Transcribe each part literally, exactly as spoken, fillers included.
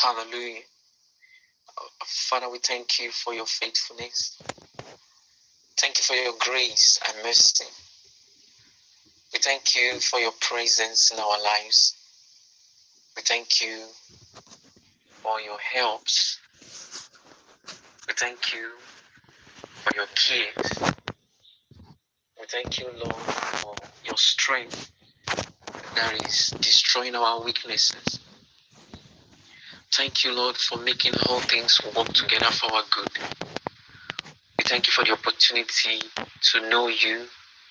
Hallelujah. Father, we thank you for your faithfulness. Thank you for your grace and mercy. We thank you for your presence in our lives. We thank you for your helps. We thank you for your cares. We thank you, Lord, for your strength that is destroying our weaknesses. Thank you, Lord, for making all things work together for our good. We thank you for the opportunity to know you.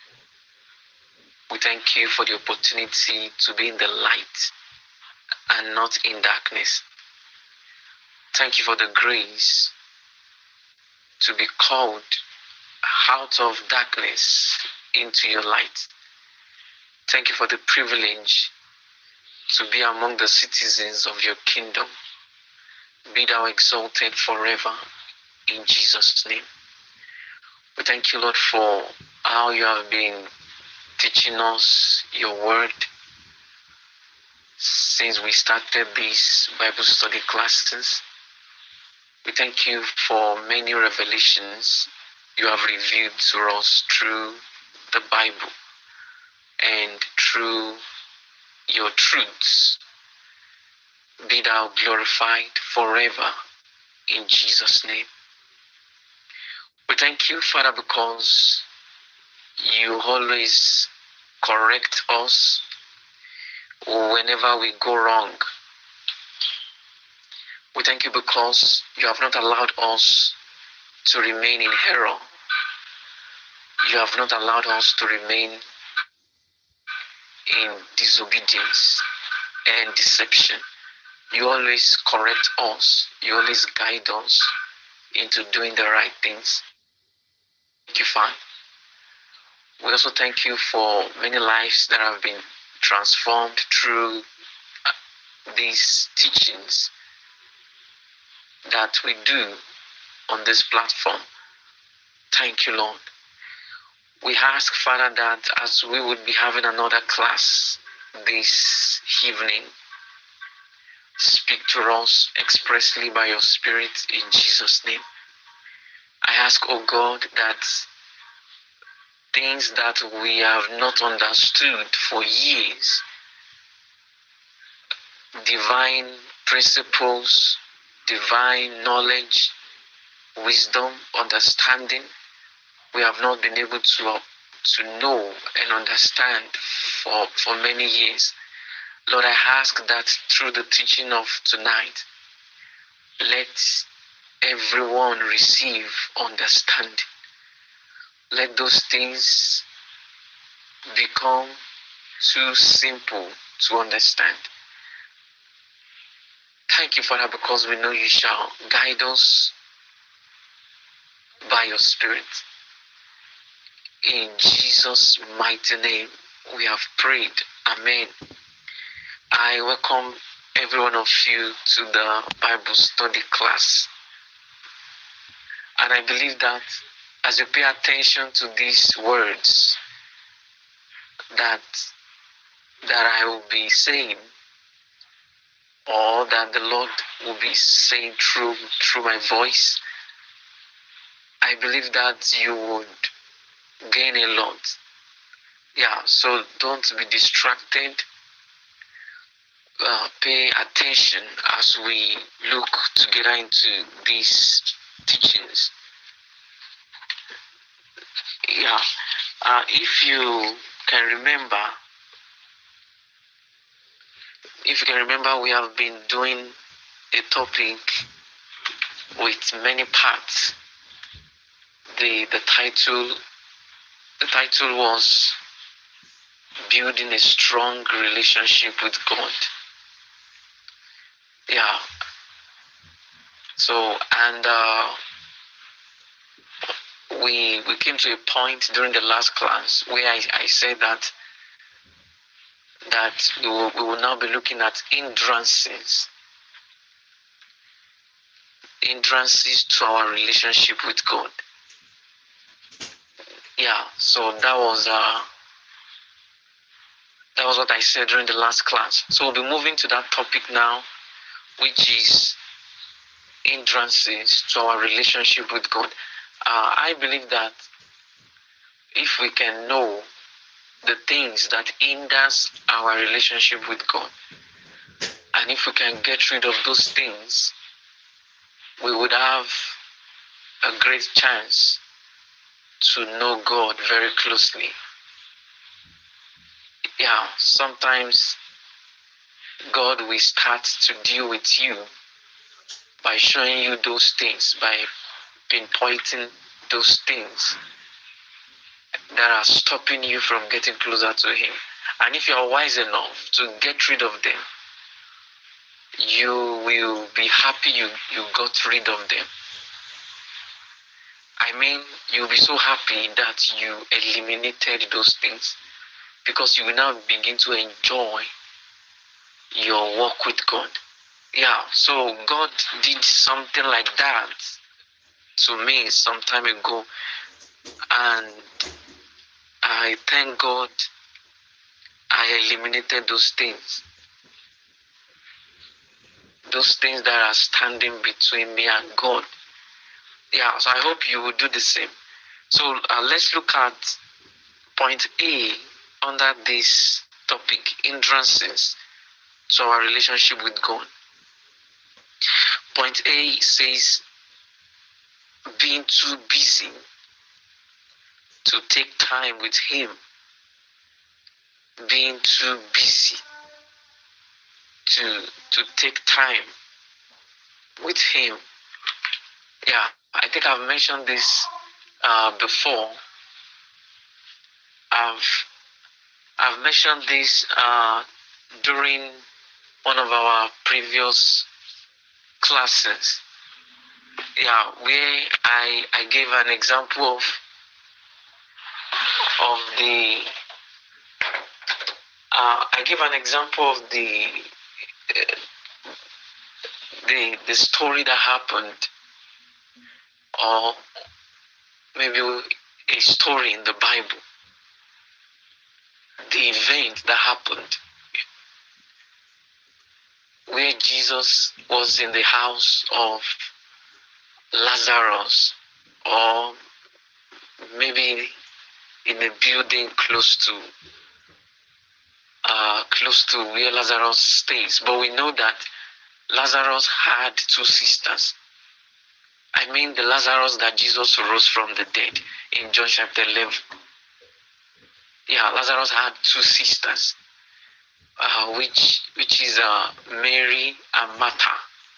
We thank you for the opportunity to be in the light and not in darkness. Thank you for the grace to be called out of darkness into your light. Thank you for the privilege to be among the citizens of your kingdom. Be thou exalted forever in Jesus' name. We thank you, Lord, for how you have been teaching us your word since we started these Bible study classes. We thank you for many revelations you have revealed to us through the Bible and through your truths. Be thou glorified forever in Jesus' name. We thank you, Father, because you always correct us whenever we go wrong. We thank you because you have not allowed us to remain in error. You have not allowed us to remain in disobedience and deception. You always correct us. You always guide us into doing the right things. Thank you, Father. We also thank you for many lives that have been transformed through these teachings that we do on this platform. Thank you, Lord. We ask, Father, that as we would be having another class this evening, speak to us expressly by your Spirit in Jesus' name. I ask, oh God, that things that we have not understood for years, divine principles, divine knowledge, wisdom, understanding, we have not been able to, to know and understand for, for many years. Lord, I ask that through the teaching of tonight, let everyone receive understanding. Let those things become too simple to understand. Thank you, Father, because we know you shall guide us by your Spirit. In Jesus' mighty name, we have prayed. Amen. I welcome every one of you to the Bible study class. And I believe that as you pay attention to these words that, that I will be saying, or that the Lord will be saying through, through my voice, I believe that you would gain a lot. Yeah, so don't be distracted. Uh, pay attention as we look together into these teachings. Yeah, uh, if you can remember, if you can remember, we have been doing a topic with many parts. The the title the title was Building a Strong Relationship with God. Yeah. So and uh, we we came to a point during the last class where I, I said that that we will, we will now be looking at hindrances hindrances to our relationship with God. Yeah, so that was uh that was what I said during the last class. So we'll be moving to that topic now, which is hindrances to our relationship with God. Uh, I believe that if we can know the things that hinders our relationship with God, and if we can get rid of those things, we would have a great chance to know God very closely. Yeah, sometimes God will start to deal with you by showing you those things, by pinpointing those things that are stopping you from getting closer to Him. And if you are wise enough to get rid of them, you will be happy you, you got rid of them. I mean, you'll be so happy that you eliminated those things, because you will now begin to enjoy your walk with God. Yeah, so God did something like that to me some time ago, and I thank God I eliminated those things. Those things that are standing between me and God. Yeah, so I hope you will do the same. So uh, let's look at point A under this topic, hindrances to our relationship with God. Point A says being too busy to take time with Him. Being too busy to to take time with Him. Yeah, I think I've mentioned this uh, before. I've I've mentioned this uh, during one of our previous classes. Yeah, where I I gave an example of of the uh, I gave an example of the uh, the the story that happened, or maybe a story in the Bible, the event that happened where Jesus was in the house of Lazarus, or maybe in a building close to uh, close to where Lazarus stays. But we know that Lazarus had two sisters. I mean the Lazarus that Jesus rose from the dead in John chapter eleven. Yeah, Lazarus had two sisters, uh, which which is uh, Mary and Martha.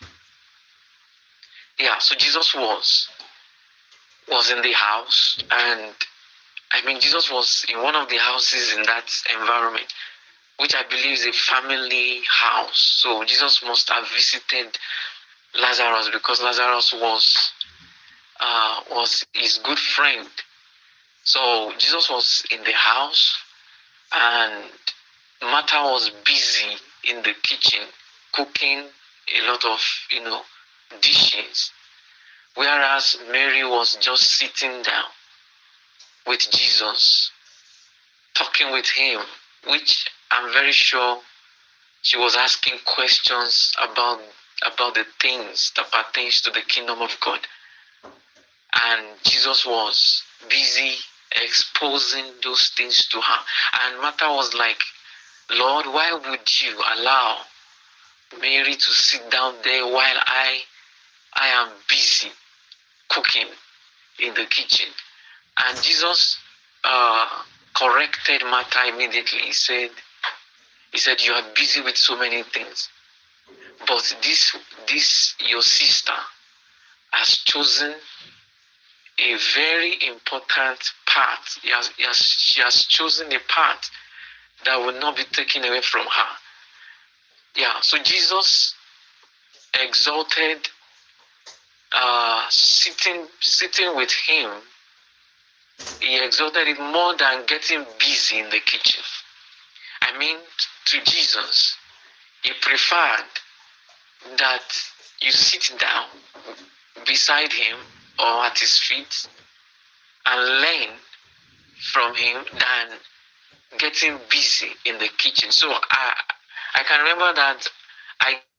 Yeah, so Jesus was was in the house, and I mean Jesus was in one of the houses in that environment, which I believe is a family house. So Jesus must have visited Lazarus, because Lazarus was uh, was his good friend. So Jesus was in the house, and Martha was busy in the kitchen cooking a lot of, you know, dishes, whereas Mary was just sitting down with Jesus, talking with him, which I'm very sure she was asking questions about about the things that pertains to the kingdom of God. And Jesus was busy exposing those things to her. And Martha was like, Lord, why would you allow Mary to sit down there while I I am busy cooking in the kitchen? And Jesus uh, corrected Martha immediately. He said, He said, you are busy with so many things, but this this your sister has chosen a very important part. He has, he has, she has chosen a part that will not be taken away from her. Yeah, so Jesus exalted uh, sitting sitting with him. He exalted it more than getting busy in the kitchen. I mean, to Jesus, he preferred that you sit down beside him or at his feet and learn from him than getting busy in the kitchen. So I I can remember that I gave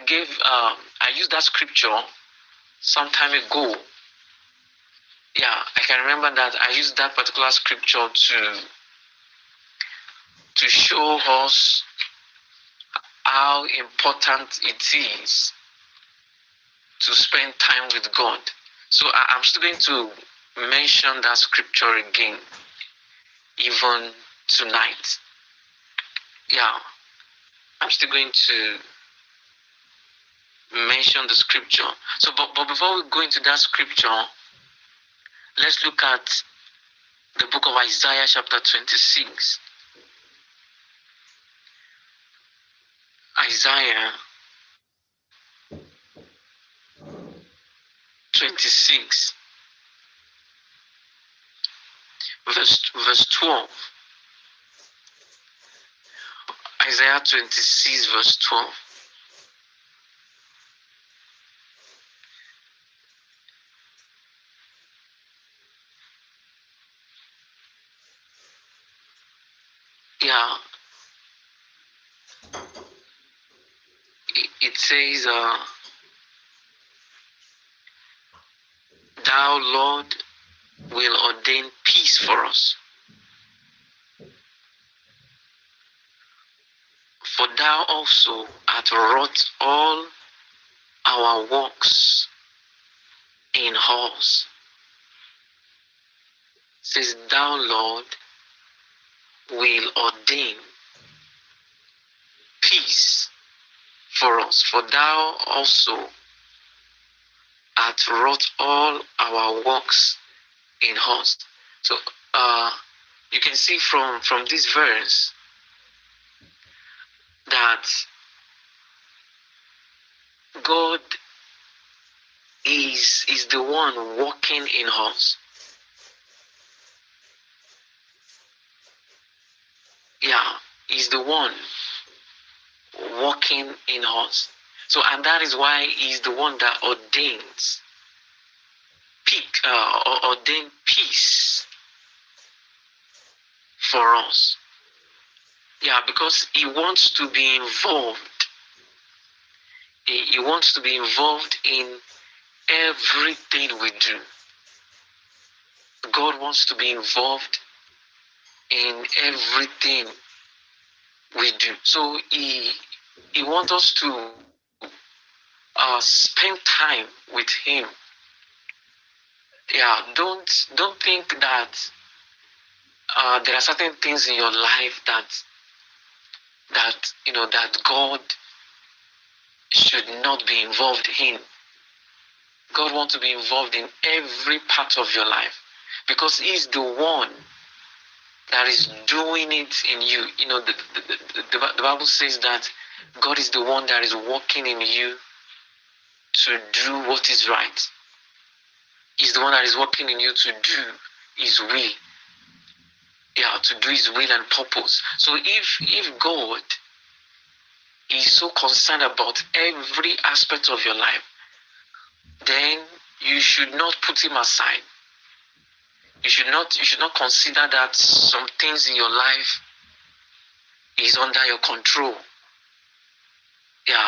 gave, um, I used that scripture some time ago. Yeah, I can remember that I used that particular scripture to to show us how important it is to spend time with God. So I, I'm still going to mention that scripture again, even tonight. Yeah, I'm still going to mention the scripture. So, but, but before we go into that scripture, let's look at the book of Isaiah chapter twenty-six. Isaiah twenty-six, verse, verse twelve. Isaiah twenty-six, verse twelve. Yeah, it, it says, uh, Thou, Lord, will ordain peace for us. For thou also hast wrought all our works in us. Says, Thou, Lord, will ordain peace for us. For thou also hast wrought all our works in us. So uh, you can see from, from this verse that God is, is the one working in us. Yeah, He's the one working in us. So, and that is why He's the one that ordains peace, uh, or ordain peace for us. Yeah, because He wants to be involved. He, he wants to be involved in everything we do. God wants to be involved in everything we do. So He He wants us to uh, spend time with Him. Yeah, don't don't think that uh, there are certain things in your life that that you know that God should not be involved in. God wants to be involved in every part of your life because He's the one that is doing it in you. You know, the, the, the, the Bible says that God is the one that is working in you to do what is right. He's the one that is working in you to do His will. Yeah, to do His will and purpose. So if if God is so concerned about every aspect of your life, then you should not put Him aside. You should not you should not consider that some things in your life is under your control. Yeah.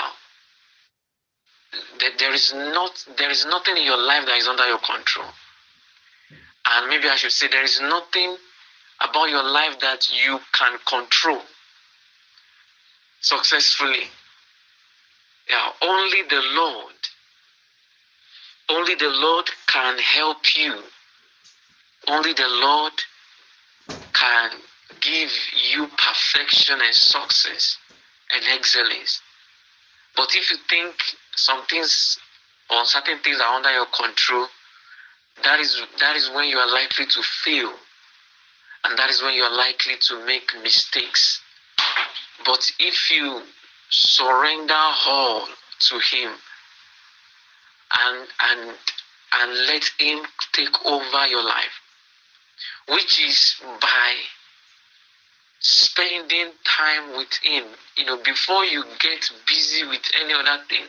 There is not there is nothing in your life that is under your control. And maybe I should say there is nothing about your life that you can control successfully. Yeah, only the Lord, only the Lord can help you. Only the Lord can give you perfection and success and excellence. But if you think some things or certain things are under your control, that is that is when you are likely to fail. And that is when you are likely to make mistakes. But if you surrender all to Him and and and let Him take over your life, which is by spending time with Him, you know, before you get busy with any other thing,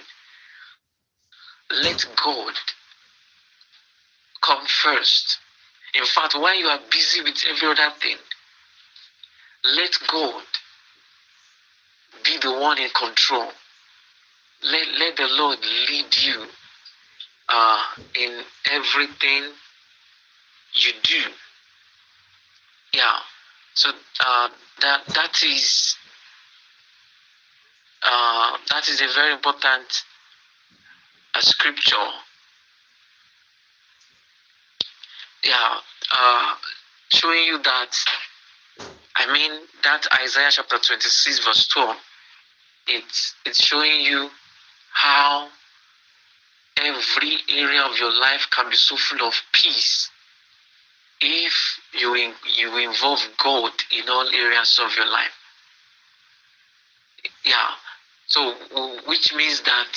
let God come first. In fact, while you are busy with every other thing, let God be the one in control. Let, let the Lord lead you uh, in everything you do. Yeah. So uh, that that is uh, that is a very important uh, scripture. Yeah. Uh, showing you that, I mean, that Isaiah chapter twenty-six verse twelve. It's it's showing you how every area of your life can be so full of peace if you in, you involve God in all areas of your life. Yeah. So which means that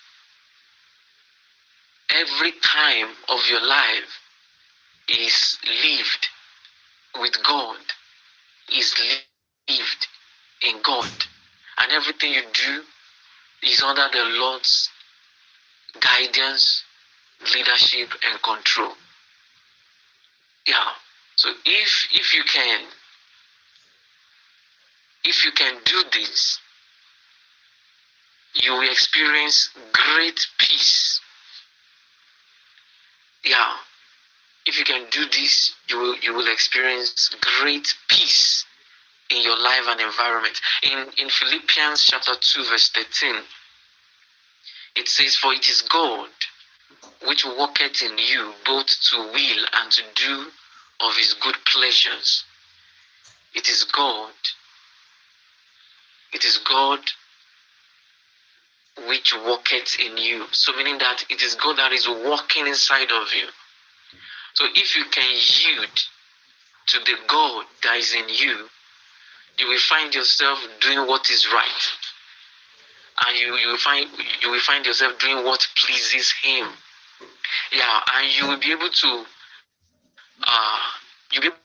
every time of your life is lived with God, is lived in God, and everything you do is under the Lord's guidance, leadership, and control. Yeah. So if if you can if you can do this, you will experience great peace. Yeah. If you can do this, you will you will experience great peace in your life and environment. In in Philippians chapter two, verse thirteen, it says, "For it is God which worketh in you both to will and to do of his good pleasures." It is God. It is God which worketh in you. So meaning that it is God that is working inside of you. So if you can yield to the God that is in you, you will find yourself doing what is right. And you, you will find you will find yourself doing what pleases him. Yeah, and you will be able to uh you be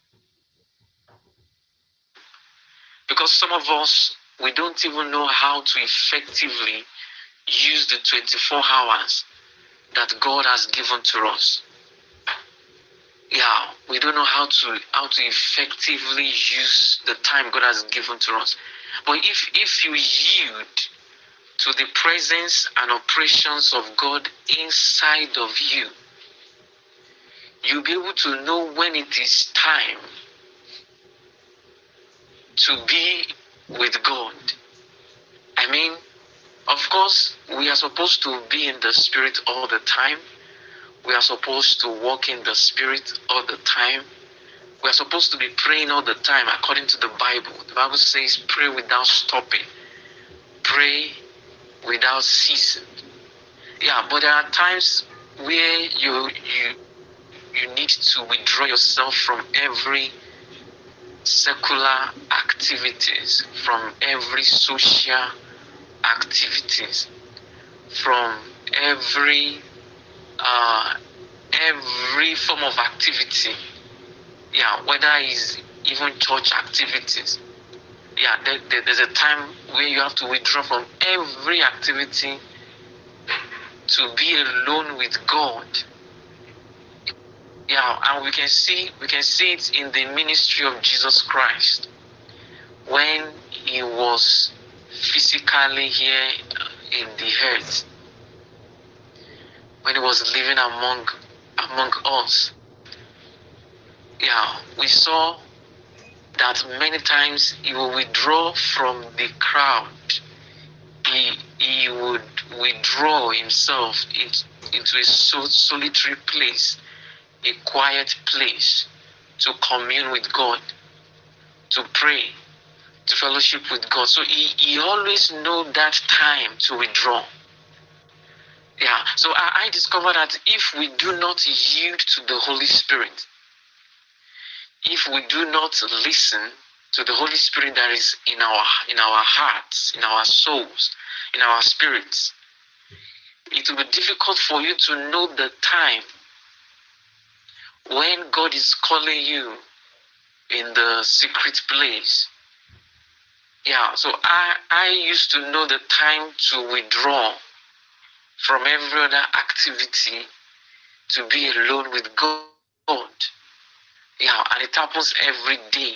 because some of us, we don't even know how to effectively use the twenty-four hours that God has given to us. Yeah, we don't know how to how to effectively use the time God has given to us. But if if you yield to the presence and operations of God inside of you, you'll be able to know when it is time to be with God. I mean, of course, we are supposed to be in the Spirit all the time. We are supposed to walk in the Spirit all the time. We are supposed to be praying all the time according to the Bible. The Bible says, pray without stopping. Pray without ceasing. Yeah, but there are times where you you you need to withdraw yourself from every secular activities, from every social activities, from every uh, every form of activity. Yeah, whether it's even church activities. Yeah, there, there, there's a time where you have to withdraw from every activity to be alone with God. Yeah, and we can see we can see it in the ministry of Jesus Christ when he was physically here in the earth, when he was living among among us. Yeah, we saw that many times he would withdraw from the crowd. He he would withdraw himself into, into a so, solitary place, a quiet place, to commune with God, to pray, to fellowship with God. So he, he always know that time to withdraw. Yeah. So I, I discovered that if we do not yield to the Holy Spirit, if we do not listen to the Holy Spirit that is in our in our hearts, in our souls, in our spirits, it will be difficult for you to know the time when God is calling you in the secret place. Yeah, so I, I used to know the time to withdraw from every other activity to be alone with God. Yeah, and it happens every day.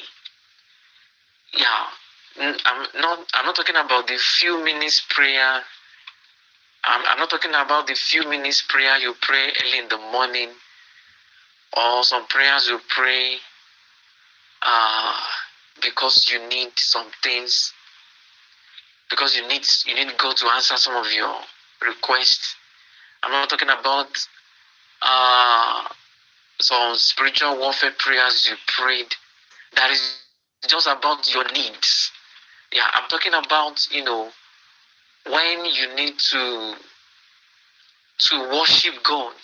Yeah, I'm not I'm not talking about the few minutes prayer I'm not talking about the few minutes prayer you pray early in the morning, or some prayers you pray uh, because you need some things, because you need you need God to answer some of your requests. I'm not talking about uh, some spiritual warfare prayers you prayed that is just about your needs. Yeah, I'm talking about, you know, when you need to to worship God.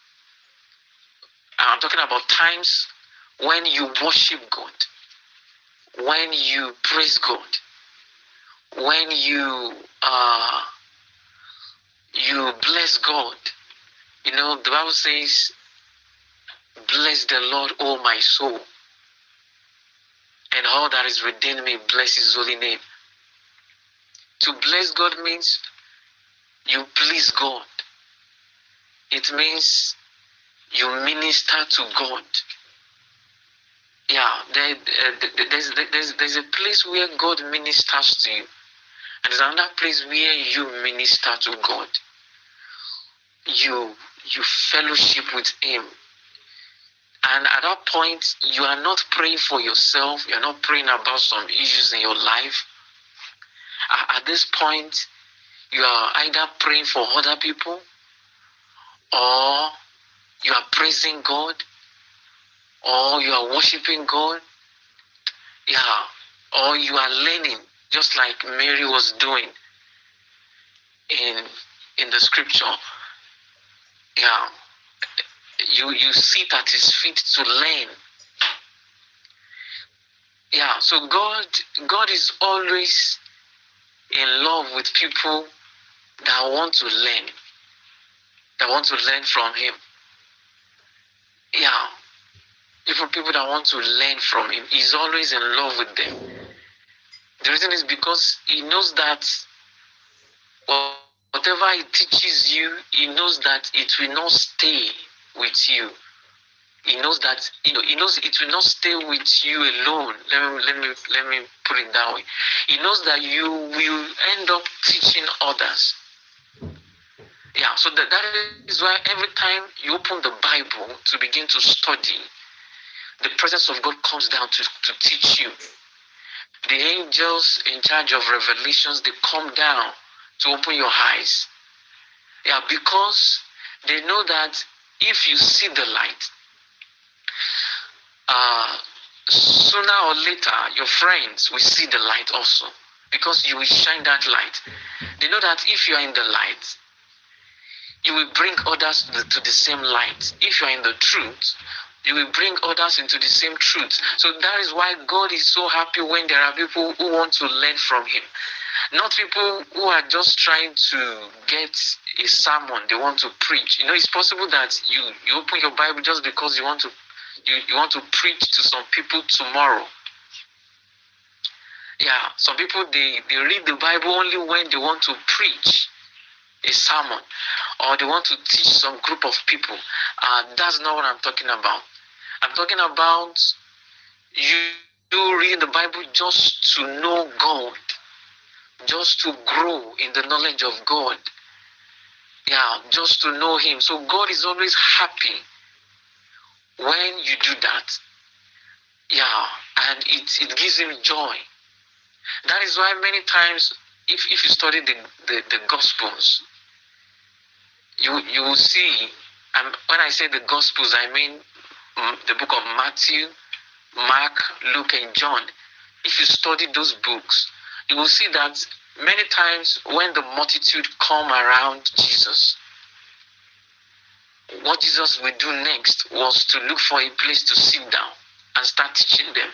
I'm talking about times when you worship God, when you praise God, when you uh, you bless God. You know, the Bible says, "Bless the Lord, O my soul, and all that is within me, bless His holy name." To bless God means you please God. It means you minister to God. Yeah, there, uh, there's, there's, there's a place where God ministers to you, and there's another place where you minister to God. You you fellowship with Him, and at that point, you are not praying for yourself. You are not praying about some issues in your life. At, at this point, you are either praying for other people, or you are praising God, or you are worshiping God. Yeah, or you are learning, just like Mary was doing in in the scripture. Yeah, you you sit at His feet to learn. Yeah, so God God is always in love with people that want to learn, that want to learn from Him. Yeah, even people that want to learn from Him, He's always in love with them. The reason is because He knows that whatever He teaches you, He knows that it will not stay with you. He knows that, you know, He knows it will not stay with you alone. Let me let me let me put it that way. He knows that you will end up teaching others. Yeah, so that, that is why every time you open the Bible to begin to study, the presence of God comes down to, to teach you. The angels in charge of revelations, they come down to open your eyes. Yeah, because they know that if you see the light, uh, sooner or later, your friends will see the light also, because you will shine that light. They know that if you are in the light, you will bring others to the, to the same light. If you are in the truth, you will bring others into the same truth. So that is why God is so happy when there are people who want to learn from Him. Not people who are just trying to get a sermon they want to preach. You know, it's possible that you, you open your Bible just because you want to you, you want to preach to some people tomorrow. Yeah, some people, they, they read the Bible only when they want to preach a sermon, or they want to teach some group of people. Uh, that's not what I'm talking about. I'm talking about you, you read the Bible just to know God, just to grow in the knowledge of God. Yeah, just to know Him. So God is always happy when you do that. Yeah, and it, it gives Him joy. That is why many times, if, if you study the, the, the Gospels, you you will see, and when I say the Gospels, I mean the book of Matthew, Mark, Luke, and John. If you study those books, you will see that many times when the multitude come around Jesus, what Jesus will do next was to look for a place to sit down and start teaching them.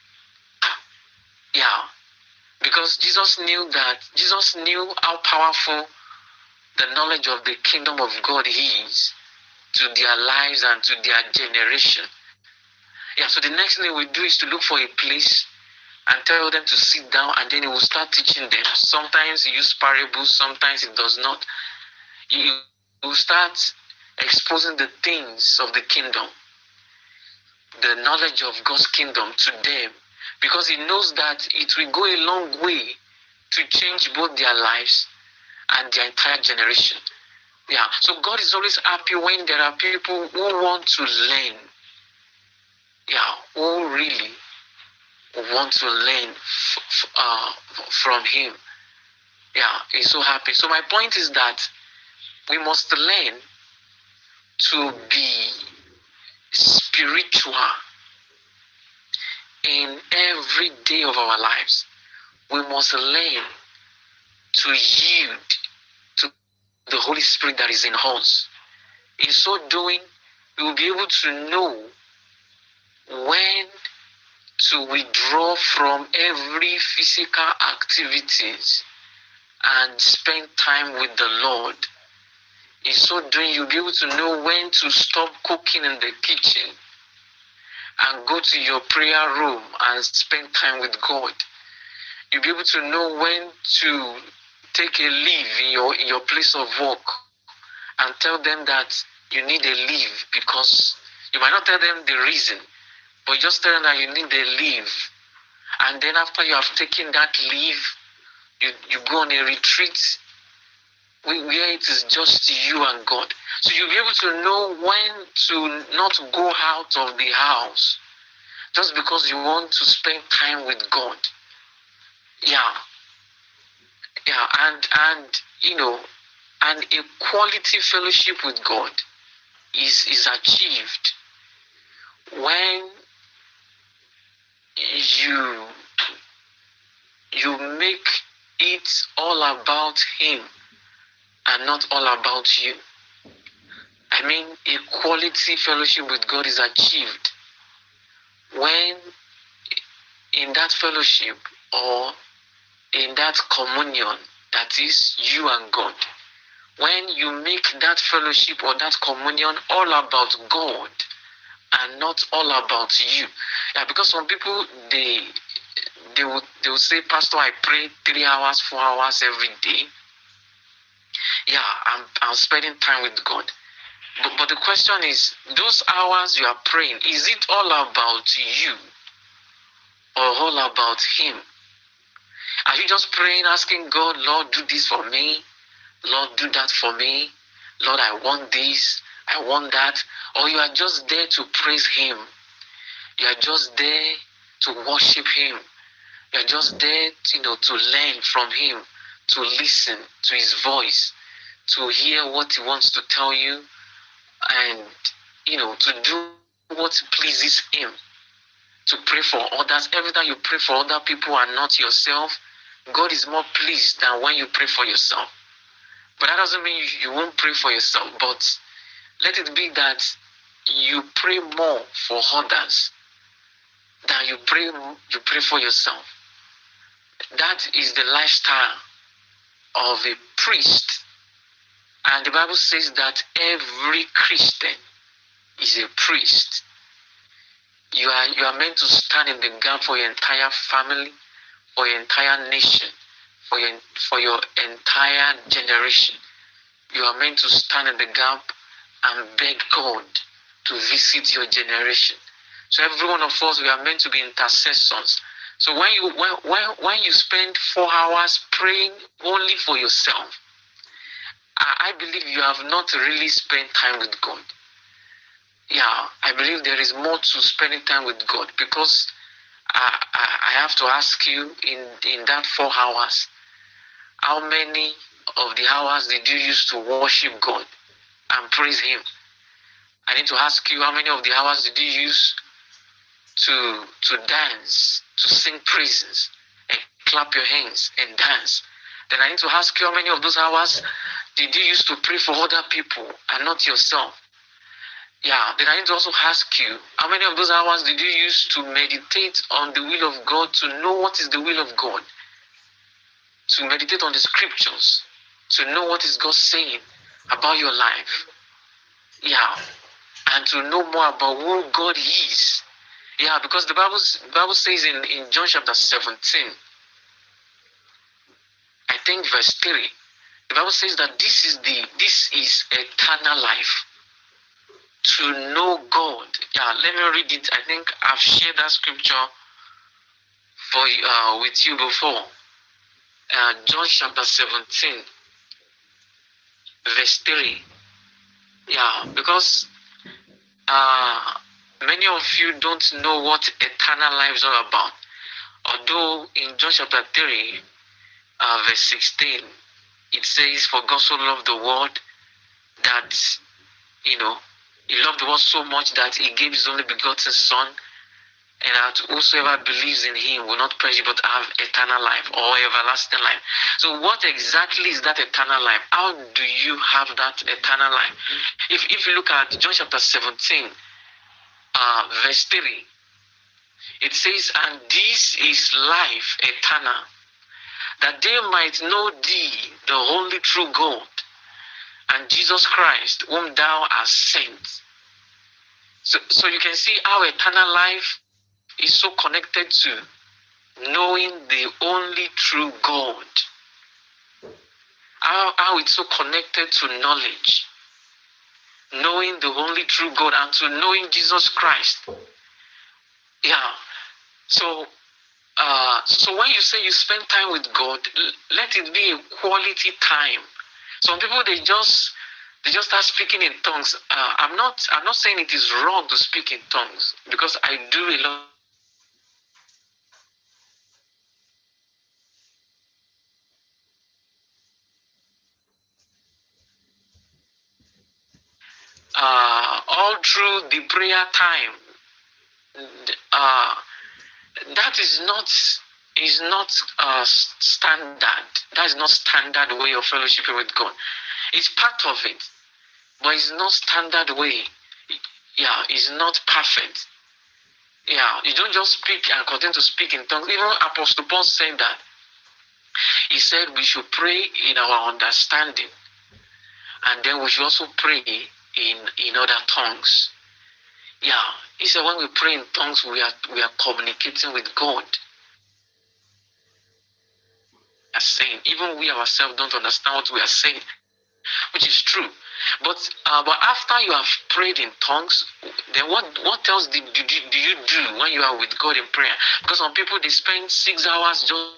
Yeah, because Jesus knew that, Jesus knew how powerful the knowledge of the kingdom of God is to their lives and to their generation. Yeah, so the next thing we do is to look for a place and tell them to sit down, and then he will start teaching them. Sometimes he uses parables, sometimes it does not. He will start exposing the things of the kingdom, the knowledge of God's kingdom to them, because he knows that it will go a long way to change both their lives and their entire generation. Yeah, so God is always happy when there are people who want to learn. Yeah, who really want to learn f- f- uh, from Him. Yeah, He's so happy. So my point is that we must learn to be spiritual in every day of our lives. We must learn to yield to the Holy Spirit that is in us. In so doing, we will be able to know when to withdraw from every physical activities and spend time with the Lord. In so doing, you'll be able to know when to stop cooking in the kitchen and go to your prayer room and spend time with God. You'll be able to know when to take a leave in your in your place of work and tell them that you need a leave, because you might not tell them the reason, but just tell them that you need a leave. And then after you have taken that leave, you, you go on a retreat where it is just you and God. So you'll be able to know when to not go out of the house just because you want to spend time with God. Yeah. Yeah, and and you know, and a quality fellowship with God is is achieved when you you make it all about Him and not all about you. I mean, a quality fellowship with God is achieved when in that fellowship or in that communion that is you and God, when you make that fellowship or that communion all about God and not all about you. Yeah, because some people, they they will they will say, Pastor, I pray three hours, four hours every day. Yeah, I'm I'm spending time with God. But, but the question is, those hours you are praying, is it all about you or all about Him? Are you just praying, asking God, Lord, do this for me? Lord, do that for me? Lord, I want this, I want that. Or you are just there to praise Him. You are just there to worship Him. You are just there, you know, to learn from Him, to listen to His voice, to hear what He wants to tell you, and, you know, to do what pleases Him, to pray for others. Every time you pray for other people and not yourself, God is more pleased than when you pray for yourself. But that doesn't mean you, you won't pray for yourself, but let it be that you pray more for others than you pray you pray for yourself. That is the lifestyle of a priest. And the Bible says that every Christian is a priest. You are you are meant to stand in the gap for your entire family, for your entire nation, for your for your entire generation. You are meant to stand in the gap and beg God to visit your generation. So every one of us, we are meant to be intercessors. So when you when when, when you spend four hours praying only for yourself, I, I believe you have not really spent time with God. Yeah, I believe there is more to spending time with God, because I, I, I have to ask you, in, in that four hours, how many of the hours did you use to worship God and praise Him? I need to ask you, how many of the hours did you use to to dance, to sing praises, and clap your hands and dance? Then I need to ask you, how many of those hours did you use to pray for other people and not yourself? Yeah, then I need to also ask you, how many of those hours did you use to meditate on the will of God, to know what is the will of God, to meditate on the scriptures, to know what is God saying about your life? Yeah, and to know more about who God is. Yeah, because the Bible, the Bible says in, in John chapter seventeen, I think verse three, the Bible says that this is the this is eternal life, to know God. Yeah, let me read it. I think I've shared that scripture for uh, with you before. Uh, John chapter seventeen. verse three. Yeah, because uh, many of you don't know what eternal life is all about. Although in John chapter three, uh, verse sixteen, it says, "For God so loved the world that, you know, he loved the world so much that he gave his only begotten Son, and that whosoever believes in him will not perish but have eternal life or everlasting life." So what exactly is that eternal life? How do you have that eternal life? If, if you look at John chapter seventeen, uh, verse three, it says, "And this is life eternal, that they might know thee, the only true God, and Jesus Christ, whom thou hast sent." So, so you can see how eternal life is so connected to knowing the only true God. How, how it's so connected to knowledge. Knowing the only true God and to knowing Jesus Christ. Yeah. So, uh, so when you say you spend time with God, let it be a quality time. Some people, they just they just start speaking in tongues. Uh, I'm not I'm not saying it is wrong to speak in tongues, because I do a lot. Uh, all through the prayer time, uh, that is not is not uh, standard. That is not standard way of fellowshipping with God. It's part of it, but it's not standard way. Yeah, it's not perfect. Yeah, you don't just speak and continue to speak in tongues. Even Apostle Paul said that. He said we should pray in our understanding, and then we should also pray in in other tongues. Yeah, he said when we pray in tongues, we are we are communicating with God. Are saying, even we ourselves don't understand what we are saying, which is true. But uh, but after you have prayed in tongues, then what what else do, do, do you do when you are with God in prayer? Because some people, they spend six hours just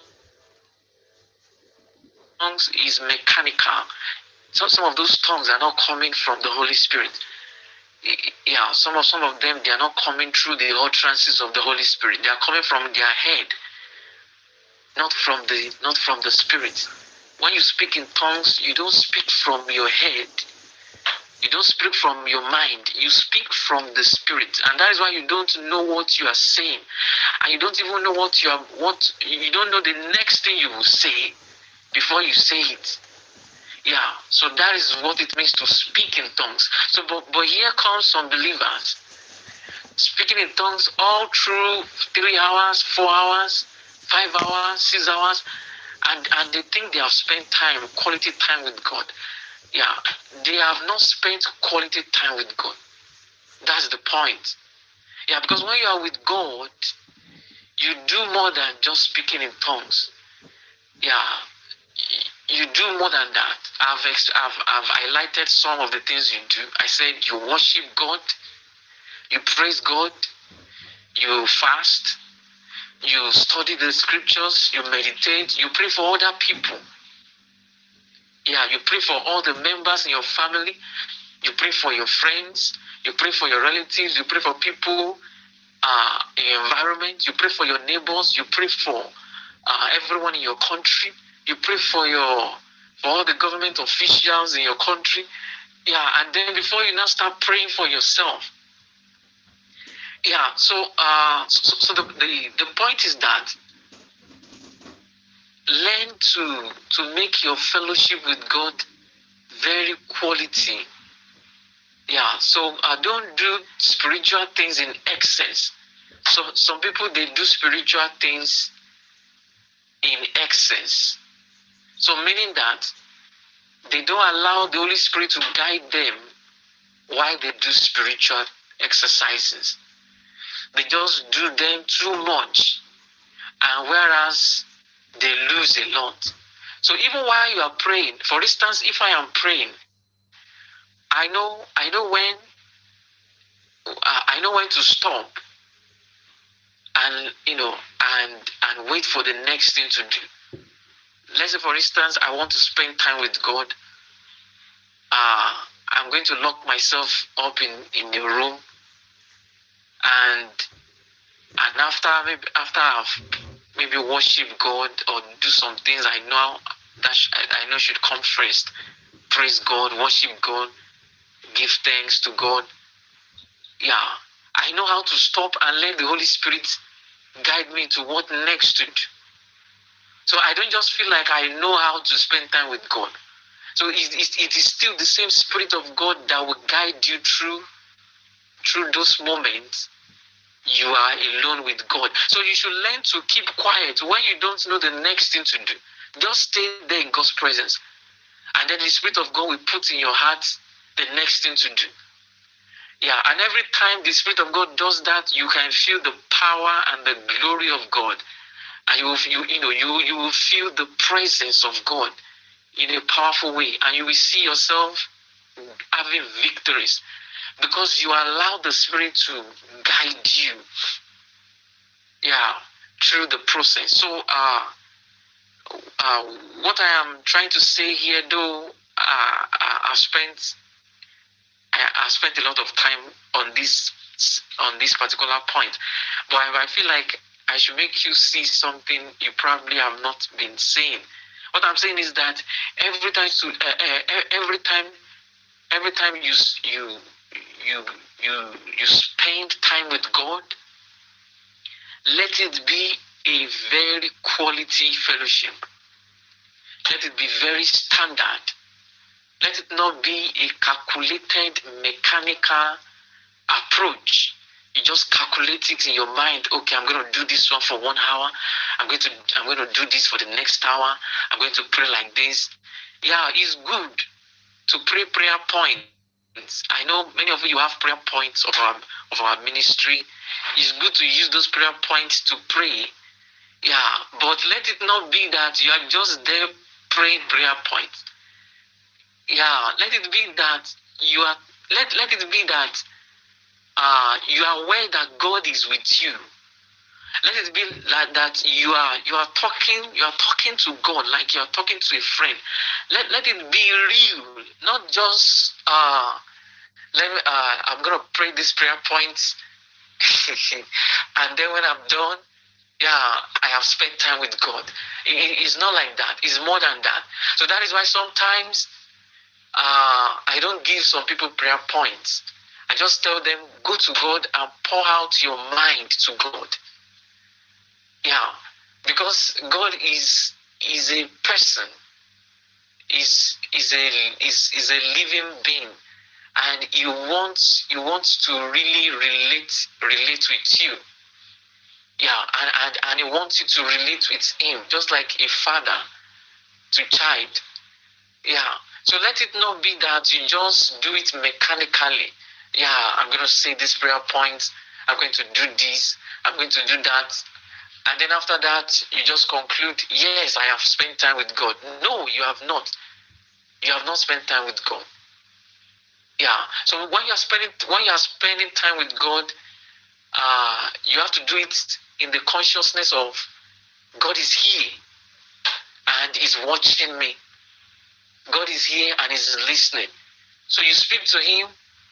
tongues is mechanical. So some of those tongues are not coming from the Holy Spirit. Yeah, some of some of them, they are not coming through the utterances of the Holy Spirit. They are coming from their head, not from the not from the Spirit. When you speak in tongues, you don't speak from your head. You don't speak from your mind. You speak from the Spirit, and that is why you don't know what you are saying, and you don't even know what you are. What you don't know the next thing you will say before you say it. Yeah, so that is what it means to speak in tongues. So, but, but here comes some believers speaking in tongues all through three hours, four hours, five hours, six hours, and, and they think they have spent time, quality time with God. Yeah, they have not spent quality time with God. That's the point. Yeah, because when you are with God, you do more than just speaking in tongues. Yeah, you do more than that. I've, I've, I've highlighted some of the things you do. I said you worship God, you praise God, you fast, you study the scriptures, you meditate, you pray for other people. Yeah, you pray for all the members in your family, you pray for your friends, you pray for your relatives, you pray for people uh, in your environment, you pray for your neighbors, you pray for uh, everyone in your country, you pray for your for all the government officials in your country. Yeah, and then before you now start praying for yourself. Yeah, so uh, so, so the, the the point is that learn to to make your fellowship with God very quality. Yeah, so uh, don't do spiritual things in excess. So some people, they do spiritual things in excess. So meaning that they don't allow the Holy Spirit to guide them while they do spiritual exercises. They just do them too much, and whereas they lose a lot. So even while you are praying, for instance, if I am praying, I know I know when uh, I know when to stop, and you know and and wait for the next thing to do. Let's say, for instance, I want to spend time with God. I'm going to lock myself up in, in a room, and and after maybe after I've maybe worship God or do some things I know that sh- I know should come first. Praise God, worship God, give thanks to God. Yeah, I know how to stop and let the Holy Spirit guide me to what next to do. So I don't just feel like I know how to spend time with God. So it, it, it is still the same Spirit of God that will guide you through through those moments you are alone with God. So you should learn to keep quiet when you don't know the next thing to do. Just stay there in God's presence. And then the Spirit of God will put in your heart the next thing to do. Yeah, and every time the Spirit of God does that, you can feel the power and the glory of God. And you will, you, you know, you, you will feel the presence of God in a powerful way. And you will see yourself having victories because you allow the Spirit to guide you. Yeah, through the process. So, uh, uh, what I am trying to say here, though, uh, I've spent I, I've spent a lot of time on this on this particular point, but I, I feel like I should make you see something you probably have not been seeing. What I'm saying is that every time, to, uh, uh, every time, every time you you you you you spend time with God, let it be a very quality fellowship. Let it be very standard. Let it not be a calculated, mechanical approach. You just calculate it in your mind. Okay, I'm going to do this one for one hour. I'm going to I'm going to do this for the next hour. I'm going to pray like this. Yeah, it's good to pray prayer points. I know many of you have prayer points of our of our ministry. It's good to use those prayer points to pray. Yeah, but let it not be that you are just there praying prayer points. Yeah, let it be that you are let, let it be that uh you are aware that God is with you. Let it be like that you are you are talking you are talking to God like you are talking to a friend. Let let it be real, not just uh let me uh I'm gonna pray this prayer points and then when I'm done, yeah, I have spent time with God. It, it's not like that. It's more than that. So that is why sometimes uh, I don't give some people prayer points. I just tell them, go to God and pour out your mind to God. Yeah, because God is is a person, is is a is is a living being, and He wants He wants to really relate relate with you. Yeah, and, and, and He wants you to relate with Him, just like a father to child. Yeah. So let it not be that you just do it mechanically. Yeah, I'm going to say this prayer point. I'm going to do this. I'm going to do that. And then after that, you just conclude, yes, I have spent time with God. No, you have not. You have not spent time with God. Yeah. So when you're spending when you're spending time with God, uh, you have to do it in the consciousness of God is here and is watching me. God is here and is listening. So you speak to Him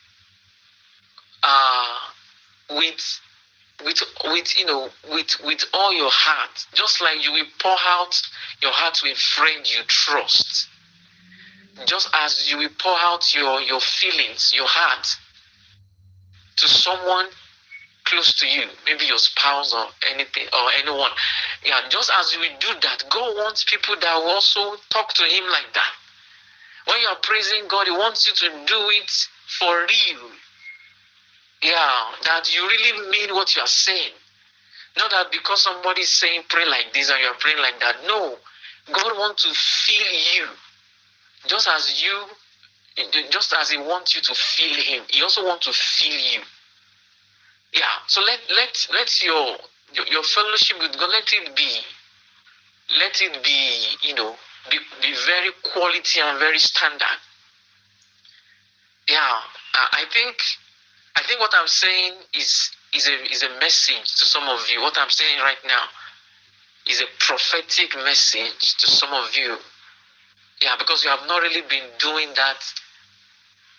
uh, with with with you know with with all your heart, just like you will pour out your heart to a friend you trust, just as you will pour out your your feelings, your heart to someone close to you, maybe your spouse or anything or anyone. Yeah, just as you will do that, God wants people that will also talk to Him like that. When you are praising God, He wants you to do it for real. Yeah, that you really mean what you are saying. Not that because somebody is saying pray like this and you are praying like that. No, God wants to feel you. Just as you, just as He wants you to feel Him, He also wants to feel you. Yeah. So let let let your your, your fellowship with God, let it be, let it be, you know, be, be very quality and very standard. Yeah. Uh, I think I think what I'm saying is is a is a message to some of you. What I'm saying right now is a prophetic message to some of you. Yeah, because you have not really been doing that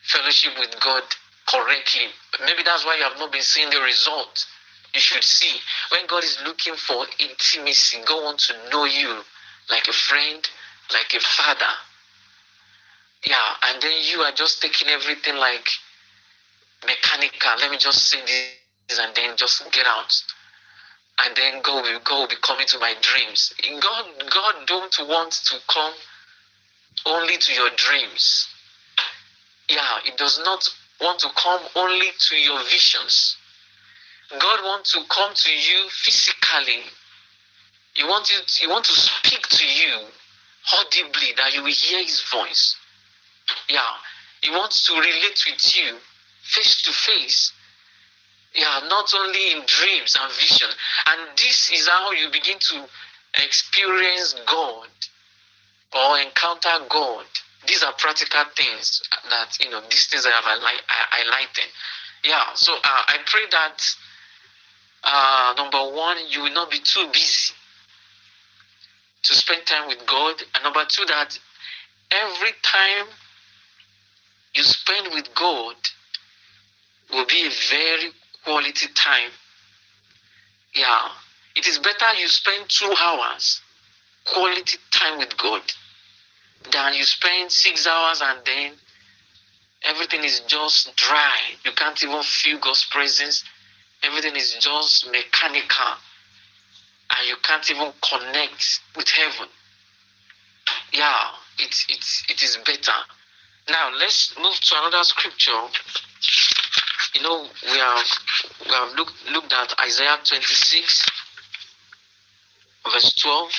fellowship with God correctly. Maybe that's why you have not been seeing the result. You should see. When God is looking for intimacy, God wants to know you like a friend, like a father. Yeah, and then you are just taking everything like mechanical. Let me just say this and then just get out. And then God will, God will be coming to my dreams. God, God don't want to come only to your dreams. Yeah, it does not want to come only to your visions. God wants to come to you physically. He wants you, he wants to speak to you audibly, that you will hear his voice. Yeah, he wants to relate with you face to face. Yeah, not only in dreams and vision. And this is how you begin to experience God or encounter God. These are practical things that, you know, these things I have highlighted. Yeah, so uh, I pray that, uh, number one, you will not be too busy to spend time with God. And number two, that every time you spend with God will be a very quality time. Yeah, it is better you spend two hours quality time with God than you spend six hours and then everything is just dry. You can't even feel God's presence. Everything is just mechanical and you can't even connect with heaven. Yeah, it, it, it is better. Now let's move to another scripture. You know, we have we have looked looked at Isaiah twenty-six, verse twelve.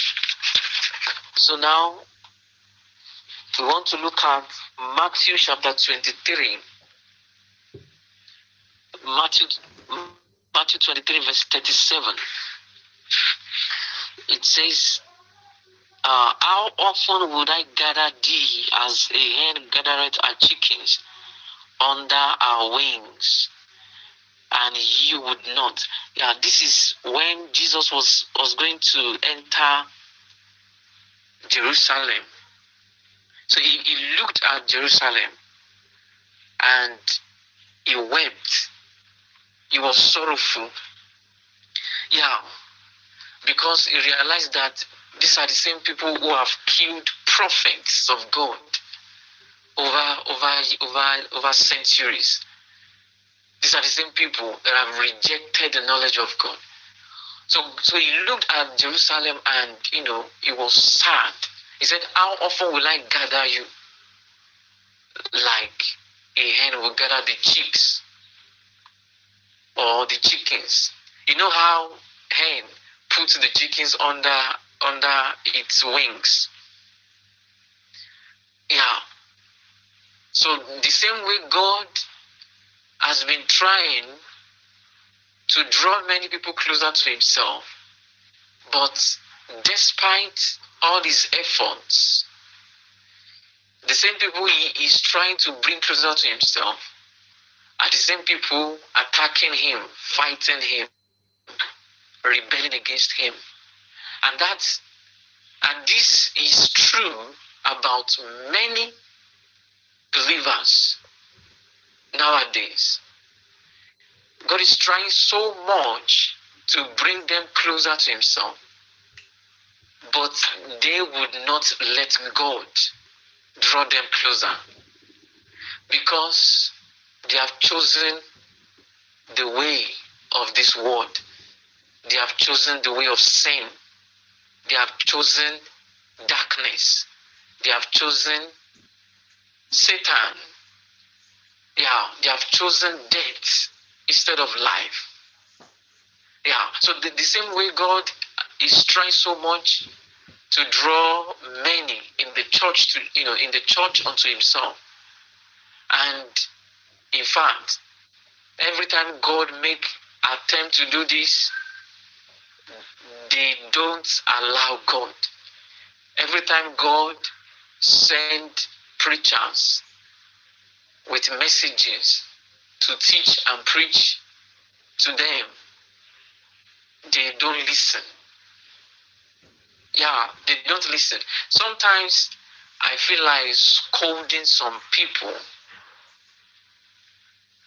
So now we want to look at Matthew chapter twenty-three. Matthew Matthew twenty-three, verse thirty-seven. It says, uh, how often would I gather thee as a hen gathereth her chickens under her wings, and ye would not. Yeah, this is when Jesus was, was going to enter Jerusalem. So he, he looked at Jerusalem and he wept. He was sorrowful. Yeah, because he realized that these are the same people who have killed prophets of God over, over, over, over centuries. These are the same people that have rejected the knowledge of God. So, so he looked at Jerusalem and, you know, he was sad. He said, how often will I gather you like a hen will gather the chicks or the chickens? You know how hen puts the chickens under under its wings? Yeah. So the same way God has been trying to draw many people closer to himself, but despite all his efforts, the same people he is trying to bring closer to himself are the same people attacking him, fighting him, rebelling against him. And that's and this is true about many believers nowadays. God is trying so much to bring them closer to himself, but they would not let God draw them closer because they have chosen the way of this world. They have chosen the way of sin. They have chosen darkness. They have chosen Satan. Yeah, they have chosen death instead of life. Yeah, so the, the same way God is trying so much to draw many in the church to, you know, in the church unto himself. And in fact, every time God make attempt to do this, they don't allow God. Every time God send preachers with messages to teach and preach to them, they don't listen. Yeah, they don't listen. Sometimes I feel like scolding some people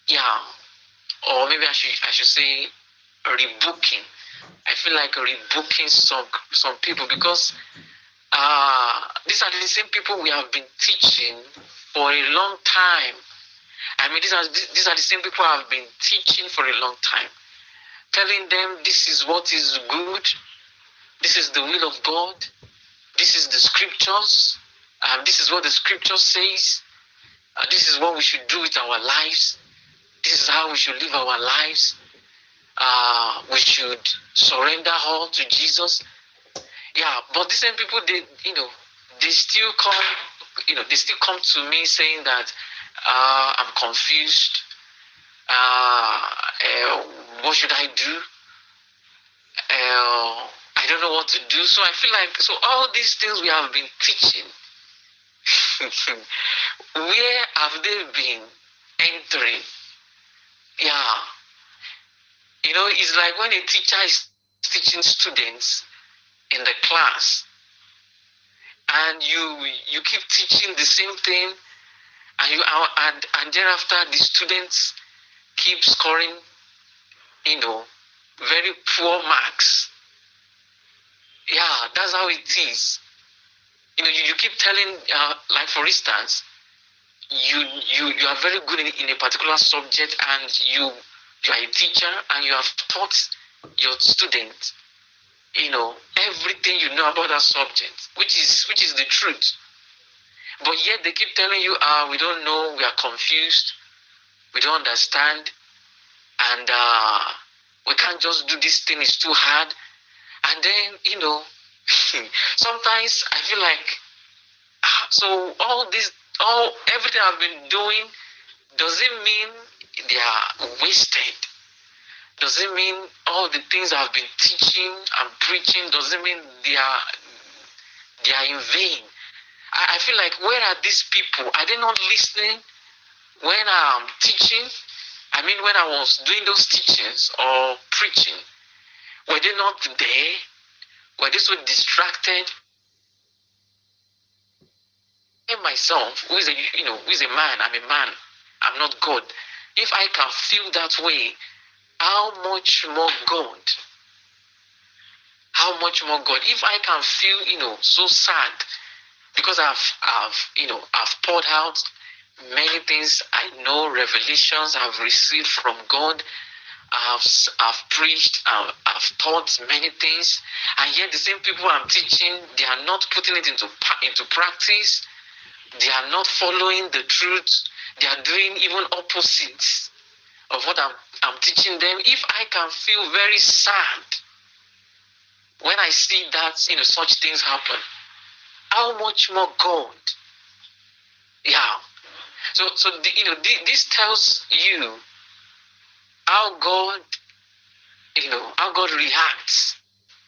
yeah, or maybe I should I should say rebooking. I feel like rebooking some some people because uh, these are the same people we have been teaching for a long time. I mean, these are these are the same people I have been teaching for a long time, telling them this is what is good, this is the will of God, this is the scriptures, um, this is what the scripture says, uh, this is what we should do with our lives, this is how we should live our lives. Uh, we should surrender all to Jesus. Yeah, but these same people, they, you know, they still come, you know, they still come to me saying that uh, I'm confused. Uh, uh, what should I do? Uh, I don't know what to do. So I feel like, so all these things we have been teaching, where have they been entering? Yeah, you know, it's like when a teacher is teaching students in the class, and you you keep teaching the same thing, and you and and thereafter the students keep scoring, you know, very poor marks. Yeah, that's how it is. You know, you, you keep telling, uh, like for instance, you you you are very good in, in a particular subject, and you you are a teacher, and you have taught your students, you know, everything you know about that subject, which is which is the truth. But yet they keep telling you, uh, we don't know, we are confused, we don't understand, and uh, we can't just do this thing, it's too hard. And then, you know, sometimes I feel like, ah, so all this, all everything I've been doing, does it mean they are wasted? Does it mean all the things I've been teaching and preaching, does it mean they are they are in vain? I, I feel like, where are these people? Are they not listening when I'm teaching? I mean, when I was doing those teachings or preaching, were they not there? Were they so distracted? I myself, who is a you know, who is a man, I'm a man, I'm not God. If I can feel that way, how much more God? How much more God? If I can feel, you know, so sad because I've I've you know I've poured out many things, I know revelations I've received from God. I've, I've preached, I've, I've taught many things, and yet the same people I'm teaching, they are not putting it into into practice. They are not following the truth. They are doing even opposites of what I'm, I'm teaching them. If I can feel very sad when I see that, you know, such things happen, how much more God? Yeah. So, so the, you know, the, this tells you how God, you know, how God reacts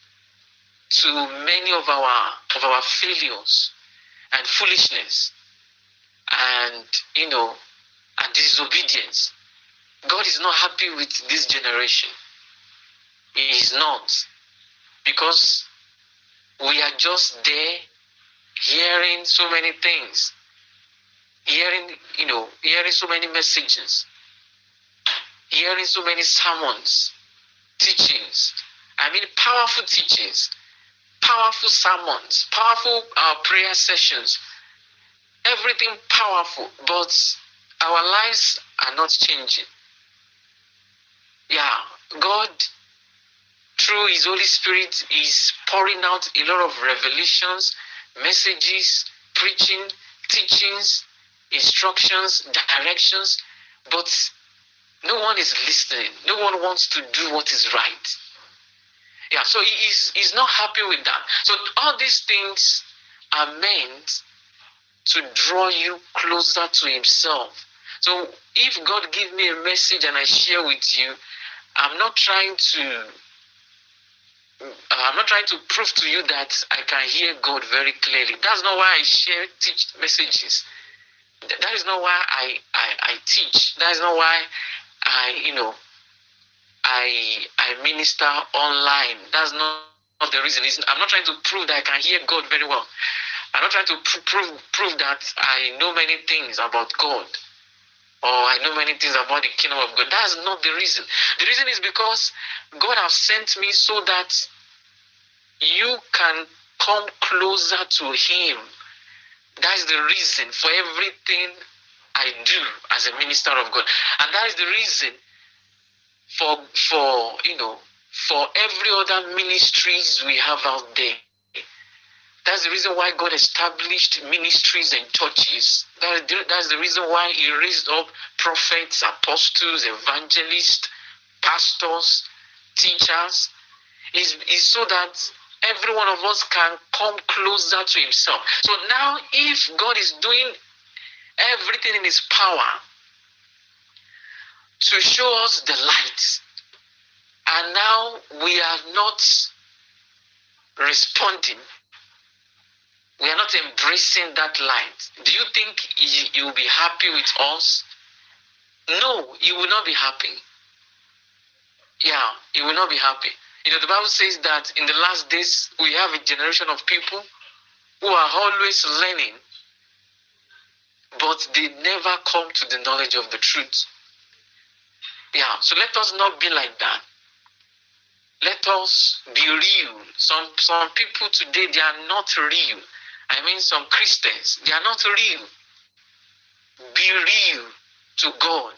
to many of our of our failures and foolishness, and you know, and disobedience. God is not happy with this generation. He is not, because we are just there hearing so many things, hearing, you know, hearing so many messages, hearing so many sermons, teachings. I mean, powerful teachings, powerful sermons, powerful uh, prayer sessions, everything powerful, but our lives are not changing. Yeah, God, through His Holy Spirit, is pouring out a lot of revelations, messages, preaching, teachings, instructions, directions, but no one is listening. No one wants to do what is right. Yeah, so he is he's not happy with that. So all these things are meant to draw you closer to Himself. So if God gives me a message and I share with you, I'm not trying to I'm not trying to prove to you that I can hear God very clearly. That's not why I share teach messages. That is not why I, I, I teach. That is not why I, you know, I I minister online. That's not, not the reason. It's, I'm not trying to prove that I can hear God very well. I'm not trying to pr- prove prove that I know many things about God. or I know many things about the kingdom of God. That's not the reason. The reason is because God has sent me so that you can come closer to Him. That's the reason for everything I do as a minister of God. And that is the reason for, for you know, for every other ministries we have out there. That's the reason why God established ministries and churches. That's the reason why He raised up prophets, apostles, evangelists, pastors, teachers. Is is so that every one of us can come closer to Himself. So now, if God is doing everything in His power to show us the light, and now we are not responding, we are not embracing that light, do you think He, he will be happy with us? No, He will not be happy. Yeah, He will not be happy. You know, the Bible says that in the last days, we have a generation of people who are always learning, but they never come to the knowledge of the truth. Yeah, so let us not be like that. Let us be real. Some some people today, they are not real. I mean, some Christians, they are not real. Be real to God.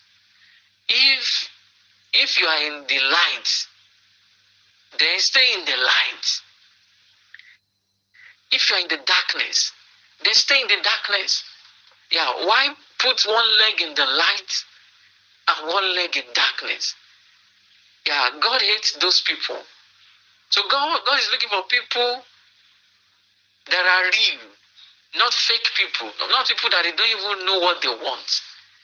If if you are in the light, then stay in the light. If you are in the darkness, then stay in the darkness. Yeah, why put one leg in the light and one leg in darkness? Yeah, God hates those people. So God, God is looking for people that are real, not fake people, not people that they don't even know what they want.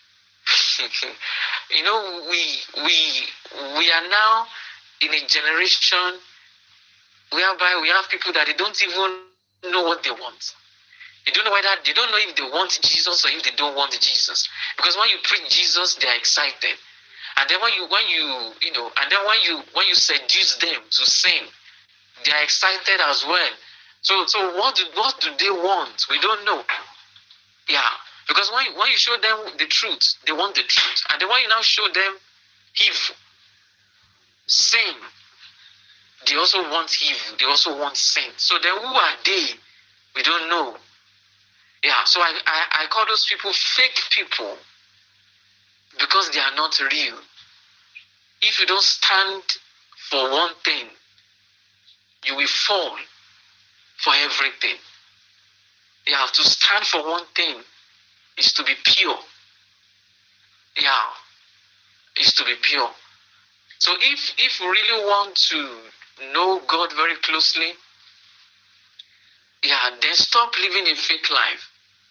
You know, we we we are now in a generation whereby we have people that they don't even know what they want. They don't know whether they don't know if they want Jesus or if they don't want Jesus. Because when you preach Jesus, they are excited. And then when you when you you know, and then when you when you seduce them to sin, they are excited as well. So so what do what do they want? We don't know. Yeah. Because when you, when you show them the truth, they want the truth. And then when you now show them evil, sin, they also want evil. They also want sin. So then who are they? We don't know. Yeah, so I, I, I call those people fake people because they are not real. If you don't stand for one thing, you will fall for everything. You have to stand for one thing, is to be pure. Yeah, is to be pure. So if if we really want to know God very closely, yeah, then stop living a fake life.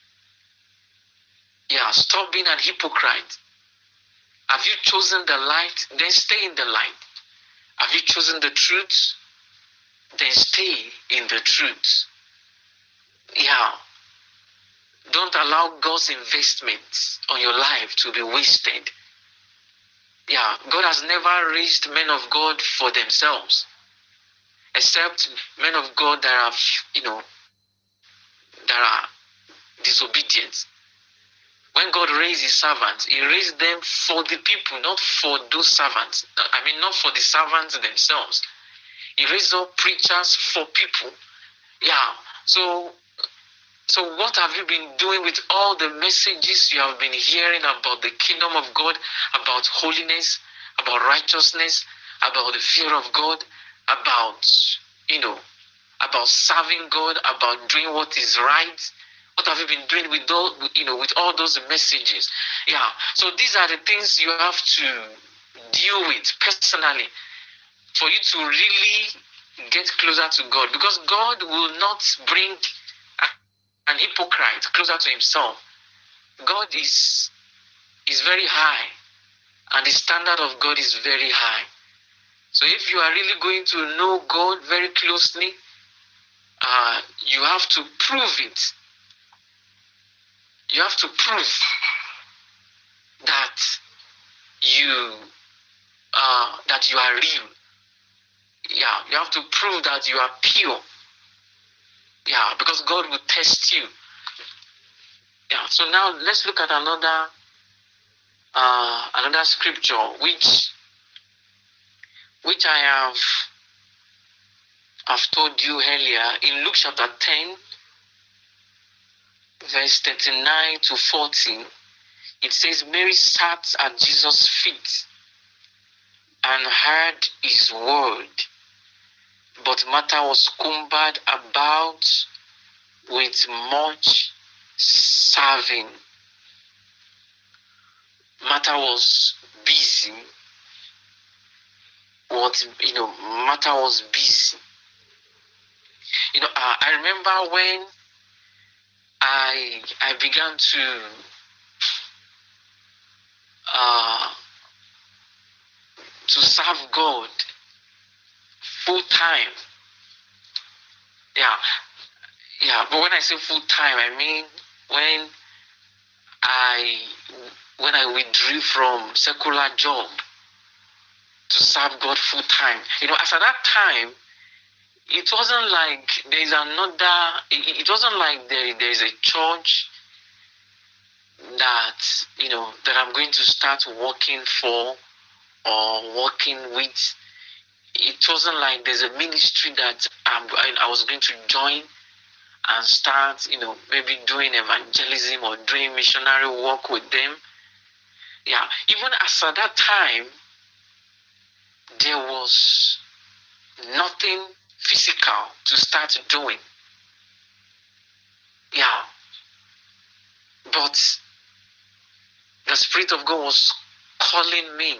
Yeah, stop being an hypocrite. Have you chosen the light? Then stay in the light. Have you chosen the truth? Then stay in the truth. Yeah. Don't allow God's investments on your life to be wasted. Yeah, God has never raised men of God for themselves, except men of God that are, you know, that are disobedient. When God raised His servants, He raised them for the people, not for those servants. I mean, not for the servants themselves. He raised up preachers for people. Yeah. So, so what have you been doing with all the messages you have been hearing about the kingdom of God, about holiness, about righteousness, about the fear of God, about, you know, about serving God, about doing what is right? What have you been doing with all, you know, with all those messages? Yeah. So these are the things you have to deal with personally for you to really get closer to God, because God will not bring an hypocrite closer to Himself. God is is very high, and the standard of God is very high. So if you are really going to know God very closely, uh, you have to prove it. You have to prove that you uh, that you are real. Yeah, you have to prove that you are pure. Yeah, because God will test you. Yeah. So now let's look at another uh, another scripture which which I have I've told you earlier in Luke chapter ten, verse thirty-nine to forty. It says, Mary sat at Jesus' feet and heard his word, but Martha was cumbered about with much serving. Martha was busy. What you know, Martha was busy. You know, uh, I remember when I I began to uh, to serve God full time. Yeah, yeah. But when I say full time, I mean when I when I withdrew from secular job to serve God full time. You know, as at that time, it wasn't like there is another. It, it wasn't like there there is a church that you know that I'm going to start working for or working with. It wasn't like there's a ministry that I'm, I, I was going to join and start, you know, maybe doing evangelism or doing missionary work with them. Yeah, even as at that time, there was nothing physical to start doing. Yeah, but the Spirit of God was calling me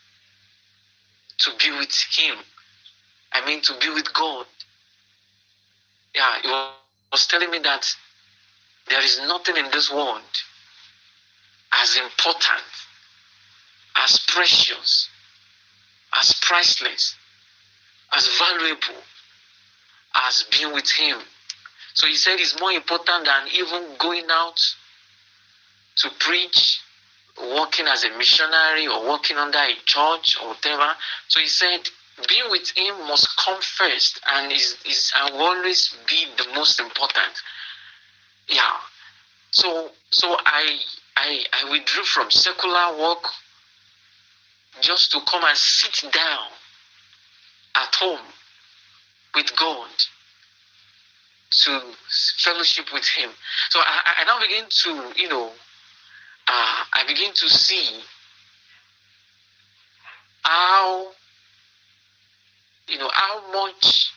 to be with Him. I mean, to be with God. Yeah, He was telling me that there is nothing in this world as important, as precious, as priceless, as valuable as being with Him. So He said it's more important than even going out to preach, working as a missionary or working under a church or whatever. So He said being with Him must come first and is is and will always be the most important. Yeah. So so I I I withdrew from secular work just to come and sit down at home with God to fellowship with Him. So I, I now begin to, you know, uh, I begin to see how, you know, how much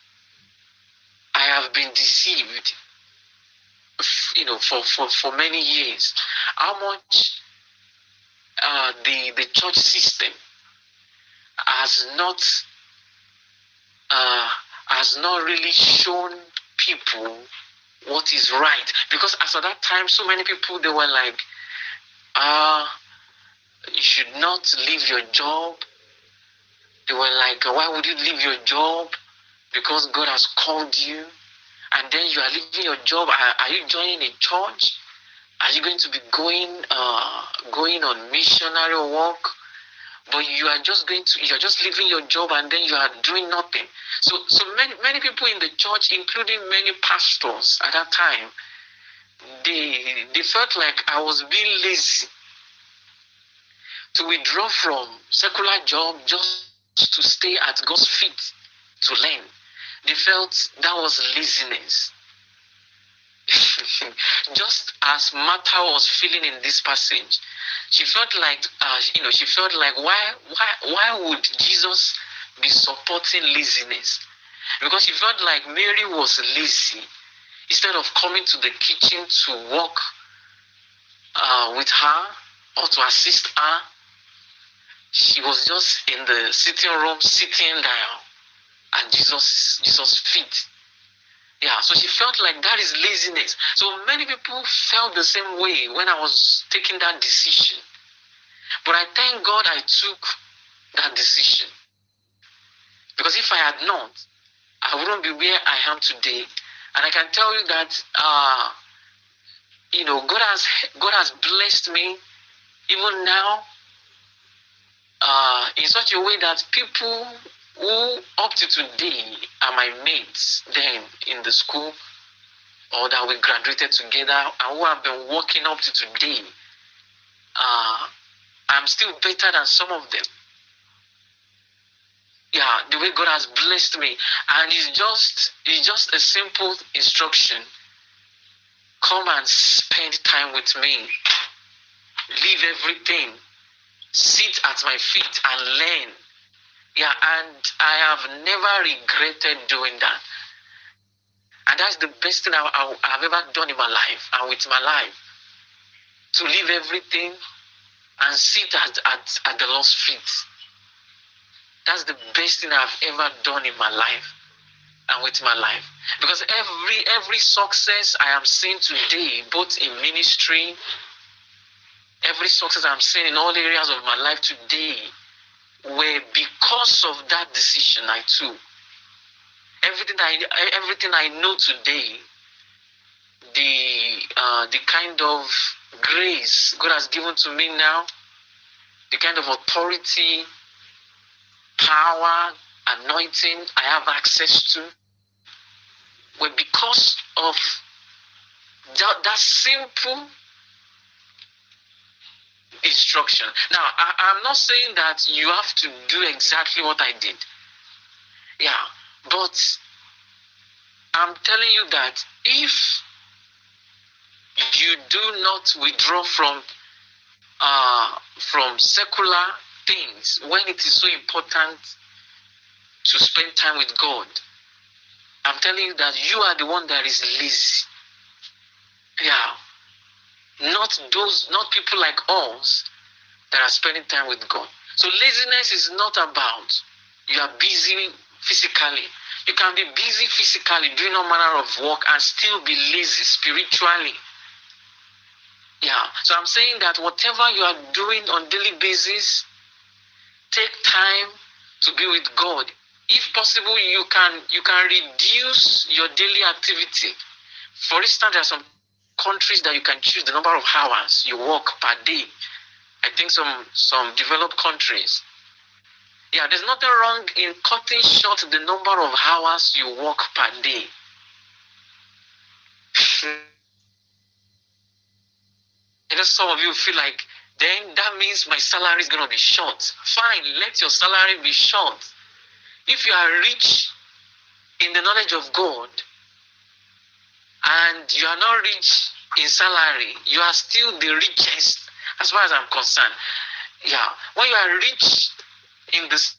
I have been deceived, you know, for, for, for many years. How much uh, the, the church system has not uh, has not really shown people what is right. Because as at that time, so many people, they were like, uh, you should not leave your job. They were like, why would you leave your job? Because God has called you. And then you are leaving your job. Are, are you joining a church? Are you going to be going uh, going on missionary work? But you are just going to, you're just leaving your job and then you are doing nothing. So so many many people in the church, including many pastors at that time, they they felt like I was being lazy to withdraw from secular job just to stay at God's feet to learn. They felt that was laziness. Just as Martha was feeling in this passage, she felt like, uh, you know, she felt like, why, why, why would Jesus be supporting laziness? Because she felt like Mary was lazy. Instead of coming to the kitchen to work uh, with her or to assist her, she was just in the sitting room, sitting down at Jesus, Jesus' feet. Yeah, so she felt like that is laziness. So many people felt the same way when I was taking that decision. But I thank God I took that decision. Because if I had not, I wouldn't be where I am today. And I can tell you that, uh, you know, God has God has blessed me even now uh, in such a way that people who up to today are my mates then in the school, or that we graduated together and who have been working up to today, uh, I'm still better than some of them. Yeah, the way God has blessed me. And it's just it's just a simple instruction. Come and spend time with me. Leave everything. Sit at my feet and learn. Yeah, and I have never regretted doing that. And that's the best thing I, I, I've ever done in my life and with my life. To leave everything and sit at, at, at the Lord's feet. That's the best thing I've ever done in my life and with my life. Because every every success I am seeing today, both in ministry, every success I'm seeing in all areas of my life today, were because of that decision I took. Everything I everything I know today, the uh, the kind of grace God has given to me now, the kind of authority, power, anointing I have access to, were because of that, that simple instruction. Now, I, I'm not saying that you have to do exactly what I did. Yeah, but I'm telling you that if you do not withdraw from uh, from secular things when it is so important to spend time with God, I'm telling you that you are the one that is lazy. Yeah, not those, not people like us that are spending time with God. So laziness is not about you are busy physically. You can be busy physically doing all manner of work and still be lazy spiritually. Yeah. So I'm saying that whatever you are doing on daily basis, take time to be with God. If possible, you can you can reduce your daily activity. For instance, there are some countries that you can choose the number of hours you work per day. I think some some developed countries. Yeah, there's nothing wrong in cutting short the number of hours you work per day. I know some of you feel like, then that means my salary is going to be short. Fine, let your salary be short. If you are rich in the knowledge of God and you are not rich in salary, you are still the richest as far as I'm concerned. Yeah, when you are rich in this,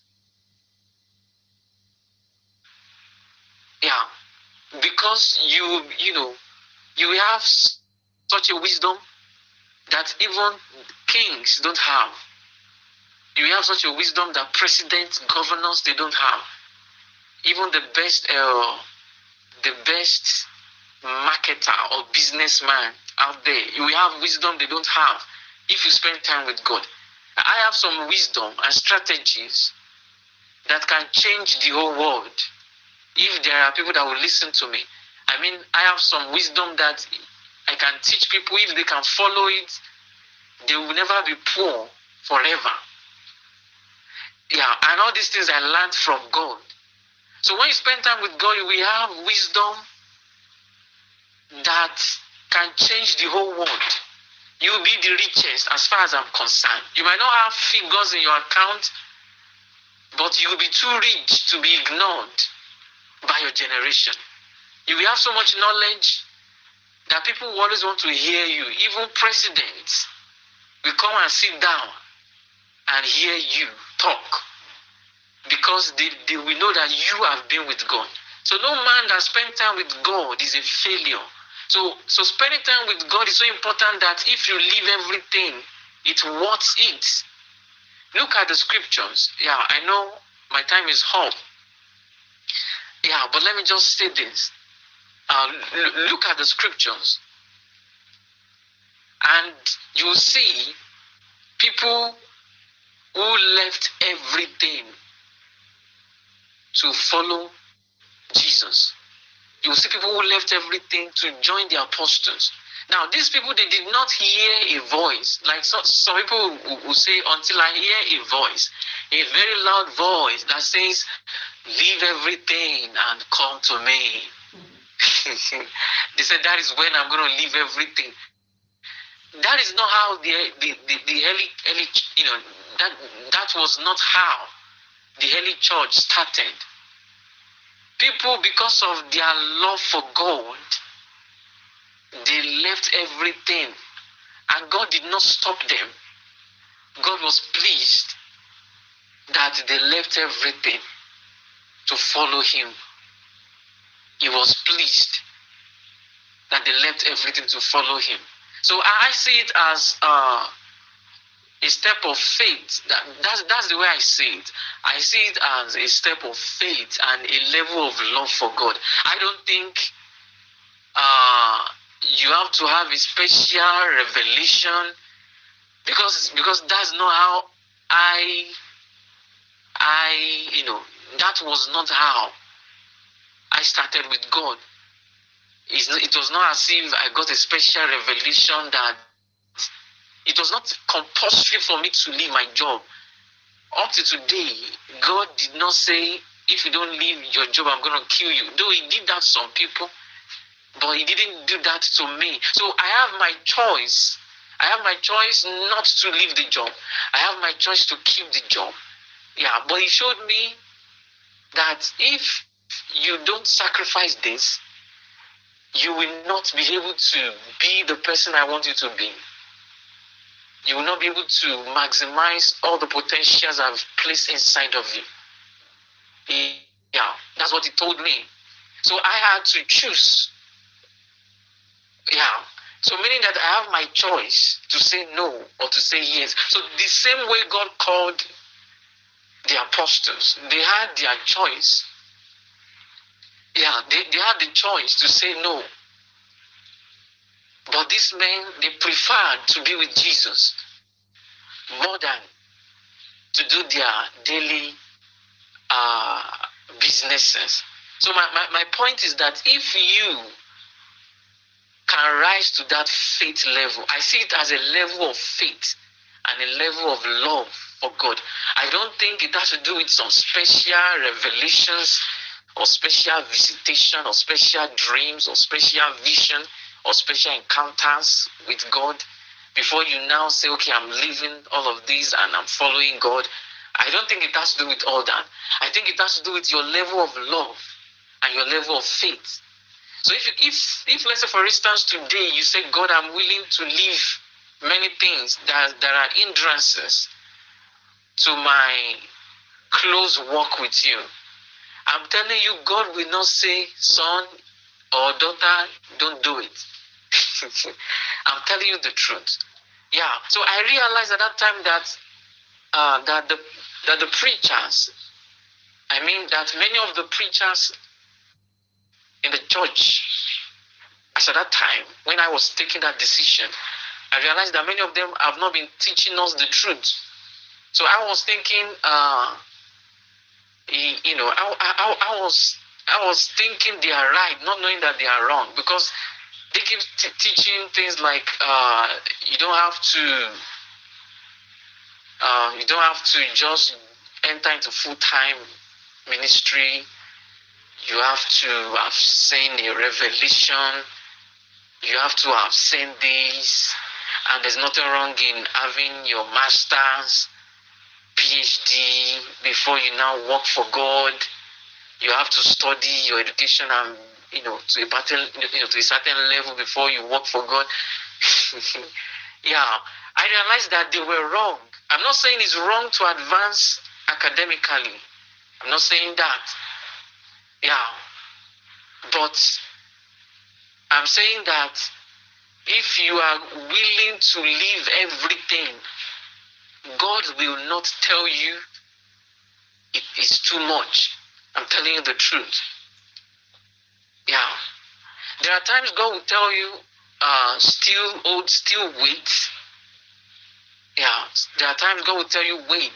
yeah, because you, you know, you have such a wisdom that even kings don't have. You have such a wisdom that presidents, governors, they don't have. Even the best, uh, the best marketer or businessman out there, you have wisdom they don't have if you spend time with God. I have some wisdom and strategies that can change the whole world if there are people that will listen to me. I mean, I have some wisdom that I can teach people. If they can follow it, they will never be poor forever. Yeah, and all these things I learned from God. So when you spend time with God, you will have wisdom that can change the whole world. You will be the richest as far as I'm concerned. You might not have figures in your account, but you will be too rich to be ignored by your generation. You will have so much knowledge that people will always want to hear you. Even presidents will come and sit down and hear you talk because they, they will know that you have been with God. So no man that spends time with God is a failure. So, so spending time with God is so important that if you leave everything, it's worth it. Look at the scriptures. Yeah, I know my time is up. Yeah, but let me just say this. Uh, look at the scriptures. And you'll see people who left everything to follow Jesus. You'll see people who left everything to join the apostles. Now, these people, they did not hear a voice. Like so, some people will say, until I hear a voice, a very loud voice that says, leave everything and come to me. They said, that is when I'm going to leave everything. that is not how the the, the, the early early you know that that was not how the early church started. People, because of their love for God, they left everything, and God did not stop them. God was pleased that they left everything to follow him. He was pleased that they left everything to follow him. So I see it as uh, a step of faith. That, that's, that's the way I see it. I see it as a step of faith and a level of love for God. I don't think uh, you have to have a special revelation, because because that's not how I I you know that was not how I started with God. It's, it was not as if I got a special revelation that it was not compulsory for me to leave my job. Up to today, God did not say, if you don't leave your job, I'm going to kill you. Though he did that to some people, but he didn't do that to me. So I have my choice. I have my choice not to leave the job. I have my choice to keep the job. Yeah, but he showed me that if you don't sacrifice this, you will not be able to be the person I want you to be. You will not be able to maximize all the potentials I've placed inside of you. Yeah, that's what he told me. So I had to choose. Yeah. So meaning that I have my choice to say no or to say yes. So the same way God called the apostles, they had their choice. Yeah, they, they had the choice to say no. But these men, they preferred to be with Jesus more than to do their daily uh, businesses. So my, my, my point is that if you can rise to that faith level, I see it as a level of faith and a level of love for God. I don't think it has to do with some special revelations or special visitation or special dreams or special vision or special encounters with God before you now say, okay, I'm leaving all of these and I'm following God. I don't think it has to do with all that. I think it has to do with your level of love and your level of faith. So if, you, if, if let's say, for instance, today you say, God, I'm willing to leave many things that, that are hindrances to my close walk with you. I'm telling you, God will not say, son or daughter, don't do it. I'm telling you the truth. Yeah. So I realized at that time that uh, that the that the preachers, I mean that many of the preachers in the church, as at that time when I was taking that decision, I realized that many of them have not been teaching us the truth. So I was thinking, uh, you know, I, I, I was I was thinking they are right, not knowing that they are wrong, because they keep t- teaching things like uh, you don't have to uh, you don't have to just enter into full-time ministry. You have to have seen a revelation. You have to have seen this, and there's nothing wrong in having your master's, P H D before you now work for God. You have to study your education and you know to a certain you know to a certain level before you work for God. Yeah, I realized that they were wrong. I'm not saying it's wrong to advance academically. I'm not saying that. Yeah, but I'm saying that if you are willing to leave everything, God will not tell you it is too much. I'm telling you the truth. Yeah. There are times God will tell you, uh, still hold, still wait. Yeah. There are times God will tell you, wait.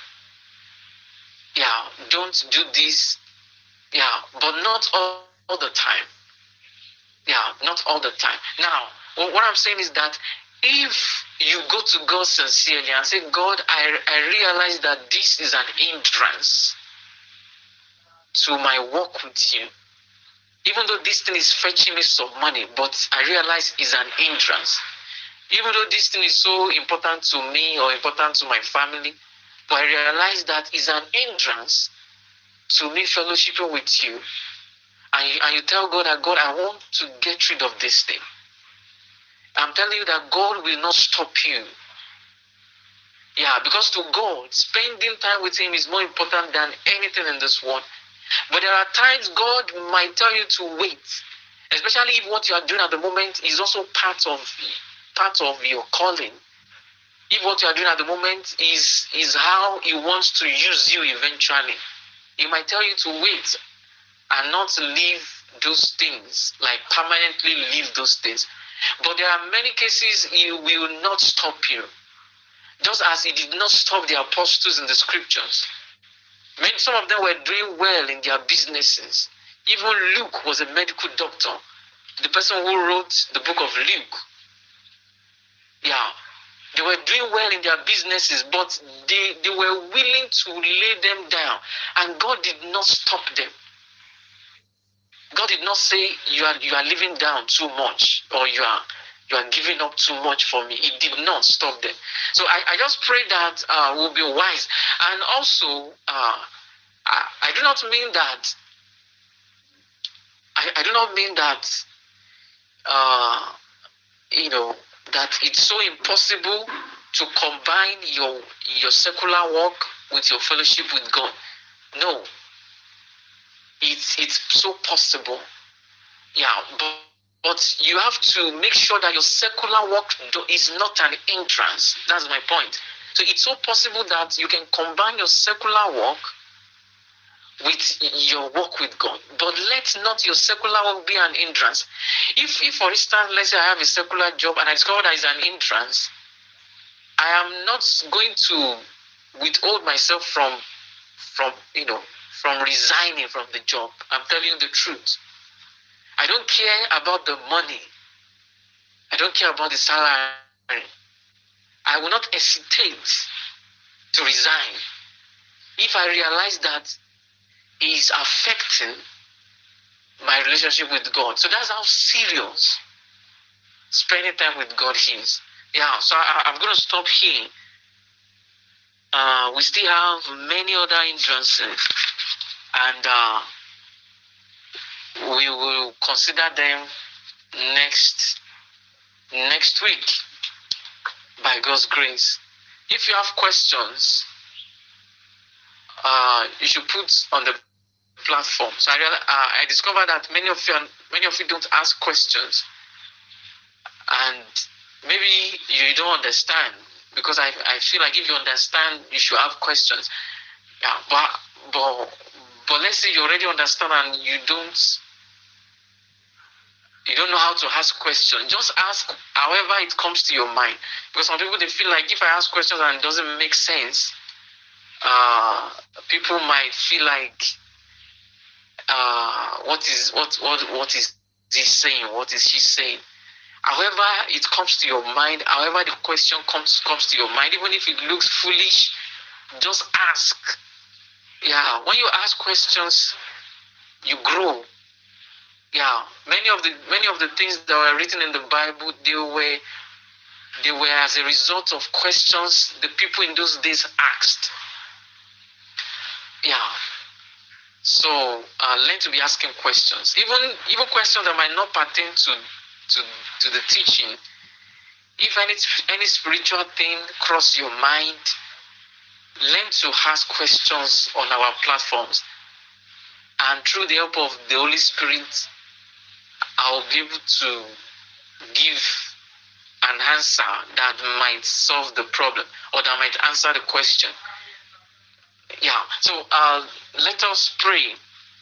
Yeah. Don't do this. Yeah. But not all, all the time. Yeah. Not all the time. Now, what I'm saying is that if you go to God sincerely and say, God, I, I realize that this is an hindrance to my walk with you. Even though this thing is fetching me some money, but I realize it's an hindrance. Even though this thing is so important to me or important to my family, but I realize that it's an hindrance to me fellowshipping with you. And you, and you tell God that, God, I want to get rid of this thing. I'm telling you that God will not stop you. Yeah, because to God, spending time with Him is more important than anything in this world. But there are times God might tell you to wait, especially if what you are doing at the moment is also part of part of your calling. If what you are doing at the moment is is how He wants to use you eventually, He might tell you to wait and not leave those things, like permanently leave those things. But there are many cases He will not stop you, just as He did not stop the apostles in the scriptures. Many, some of them were doing well in their businesses. Even Luke was a medical doctor, the person who wrote the book of Luke. Yeah, they were doing well in their businesses, but they, they were willing to lay them down, and God did not stop them. God did not say you are you are living down too much, or you are you are giving up too much for me. He did not stop them. So I, I just pray that uh, we'll be wise. And also, uh, I, I do not mean that I, I do not mean that uh, you know that it's so impossible to combine your your secular work with your fellowship with God. No, it's it's so possible. Yeah, but, but you have to make sure that your secular work is not an hindrance. That's my point. So it's so possible that you can combine your secular work with your work with God. But let not your secular work be an hindrance. If, if for instance, let's say I have a secular job and I discover that is an hindrance, I am not going to withhold myself from, from you know, from resigning from the job. I'm telling you the truth. I don't care about the money. I don't care about the salary. I will not hesitate to resign if I realize that it is affecting my relationship with God. So that's how serious spending time with God is. Yeah, so I, I'm going to stop here. Uh, we still have many other hindrances, and uh, we will consider them next next week by God's grace. If you have questions, uh, you should put on the platform. So I, uh, I discovered that many of you many of you don't ask questions, and maybe you don't understand, because I, I feel like if you understand, you should have questions. Yeah, but but but let's say you already understand and you don't you don't know how to ask questions. Just ask however it comes to your mind, because some people, they feel like if I ask questions and it doesn't make sense, uh, people might feel like uh, what is what what what is he saying? What is she saying? However it comes to your mind, however the question comes comes to your mind, even if it looks foolish, just ask. Yeah, when you ask questions, you grow. Yeah, many of the many of the things that were written in the Bible, they were they were as a result of questions the people in those days asked. Yeah. So uh, learn to be asking questions, even even questions that might not pertain to to to the teaching. If any any spiritual thing cross your mind, learn to ask questions on our platforms, and through the help of the Holy Spirit, I'll be able to give an answer that might solve the problem, or that might answer the question. Yeah. So uh, let us pray.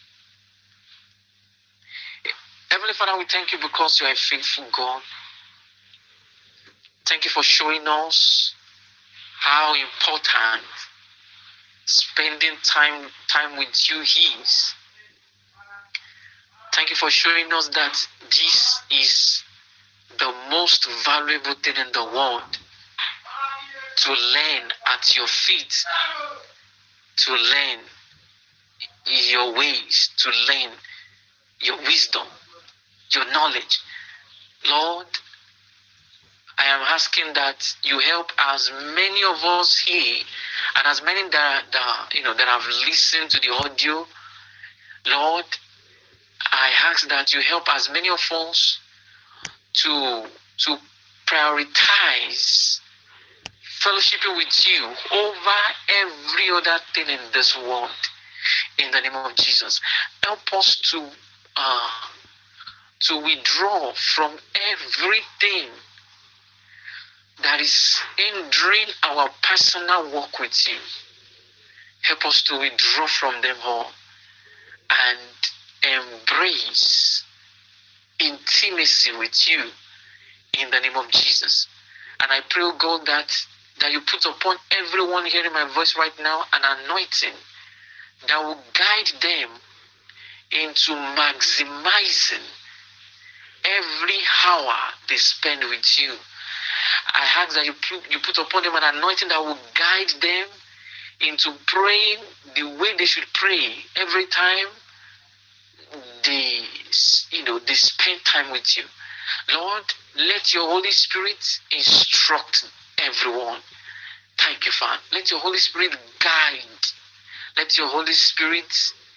Heavenly Father, we thank you because you are a faithful God. Thank you for showing us how important spending time time with you is. Thank you for showing us that this is the most valuable thing in the world, to learn at your feet, to learn your ways, to learn your wisdom, your knowledge. Lord, I am asking that you help as many of us here and as many that, that you know that have listened to the audio. Lord, I ask that you help as many of us to to prioritize fellowshipping with you over every other thing in this world. In the name of Jesus, help us to uh, to withdraw from everything that is hindering our personal walk with you. Help us to withdraw from them all and embrace intimacy with you in the name of Jesus. And I pray, oh God, that, that you put upon everyone hearing my voice right now an anointing that will guide them into maximizing every hour they spend with you. I ask that you put, you put upon them an anointing that will guide them into praying the way they should pray every time they, you know, they spend time with you. Lord, let your Holy Spirit instruct everyone. Thank you, Father. Let your Holy Spirit guide. Let your Holy Spirit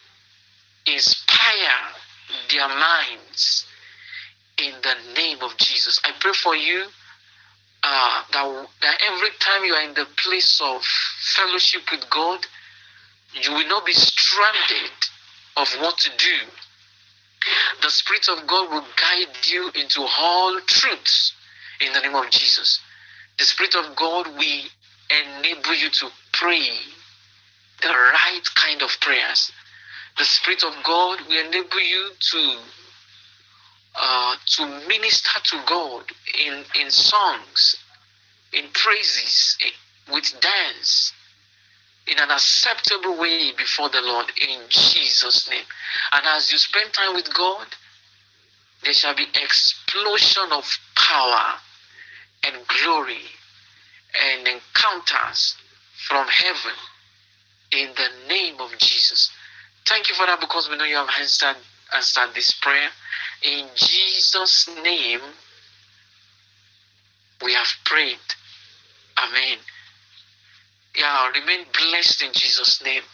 inspire their minds in the name of Jesus. I pray for you uh, that, that every time you are in the place of fellowship with God, you will not be stranded of what to do. The Spirit of God will guide you into all truths in the name of Jesus. The Spirit of God will enable you to pray the right kind of prayers. The Spirit of God will enable you to uh, to minister to God in, in songs, in praises, with dance, in an acceptable way before the Lord in Jesus' name. And as you spend time with God, there shall be explosion of power and glory and encounters from heaven in the name of Jesus. Thank you, Father, because we know you have answered, answered this prayer. In Jesus' name, we have prayed. Amen. Yeah, remain blessed in Jesus' name.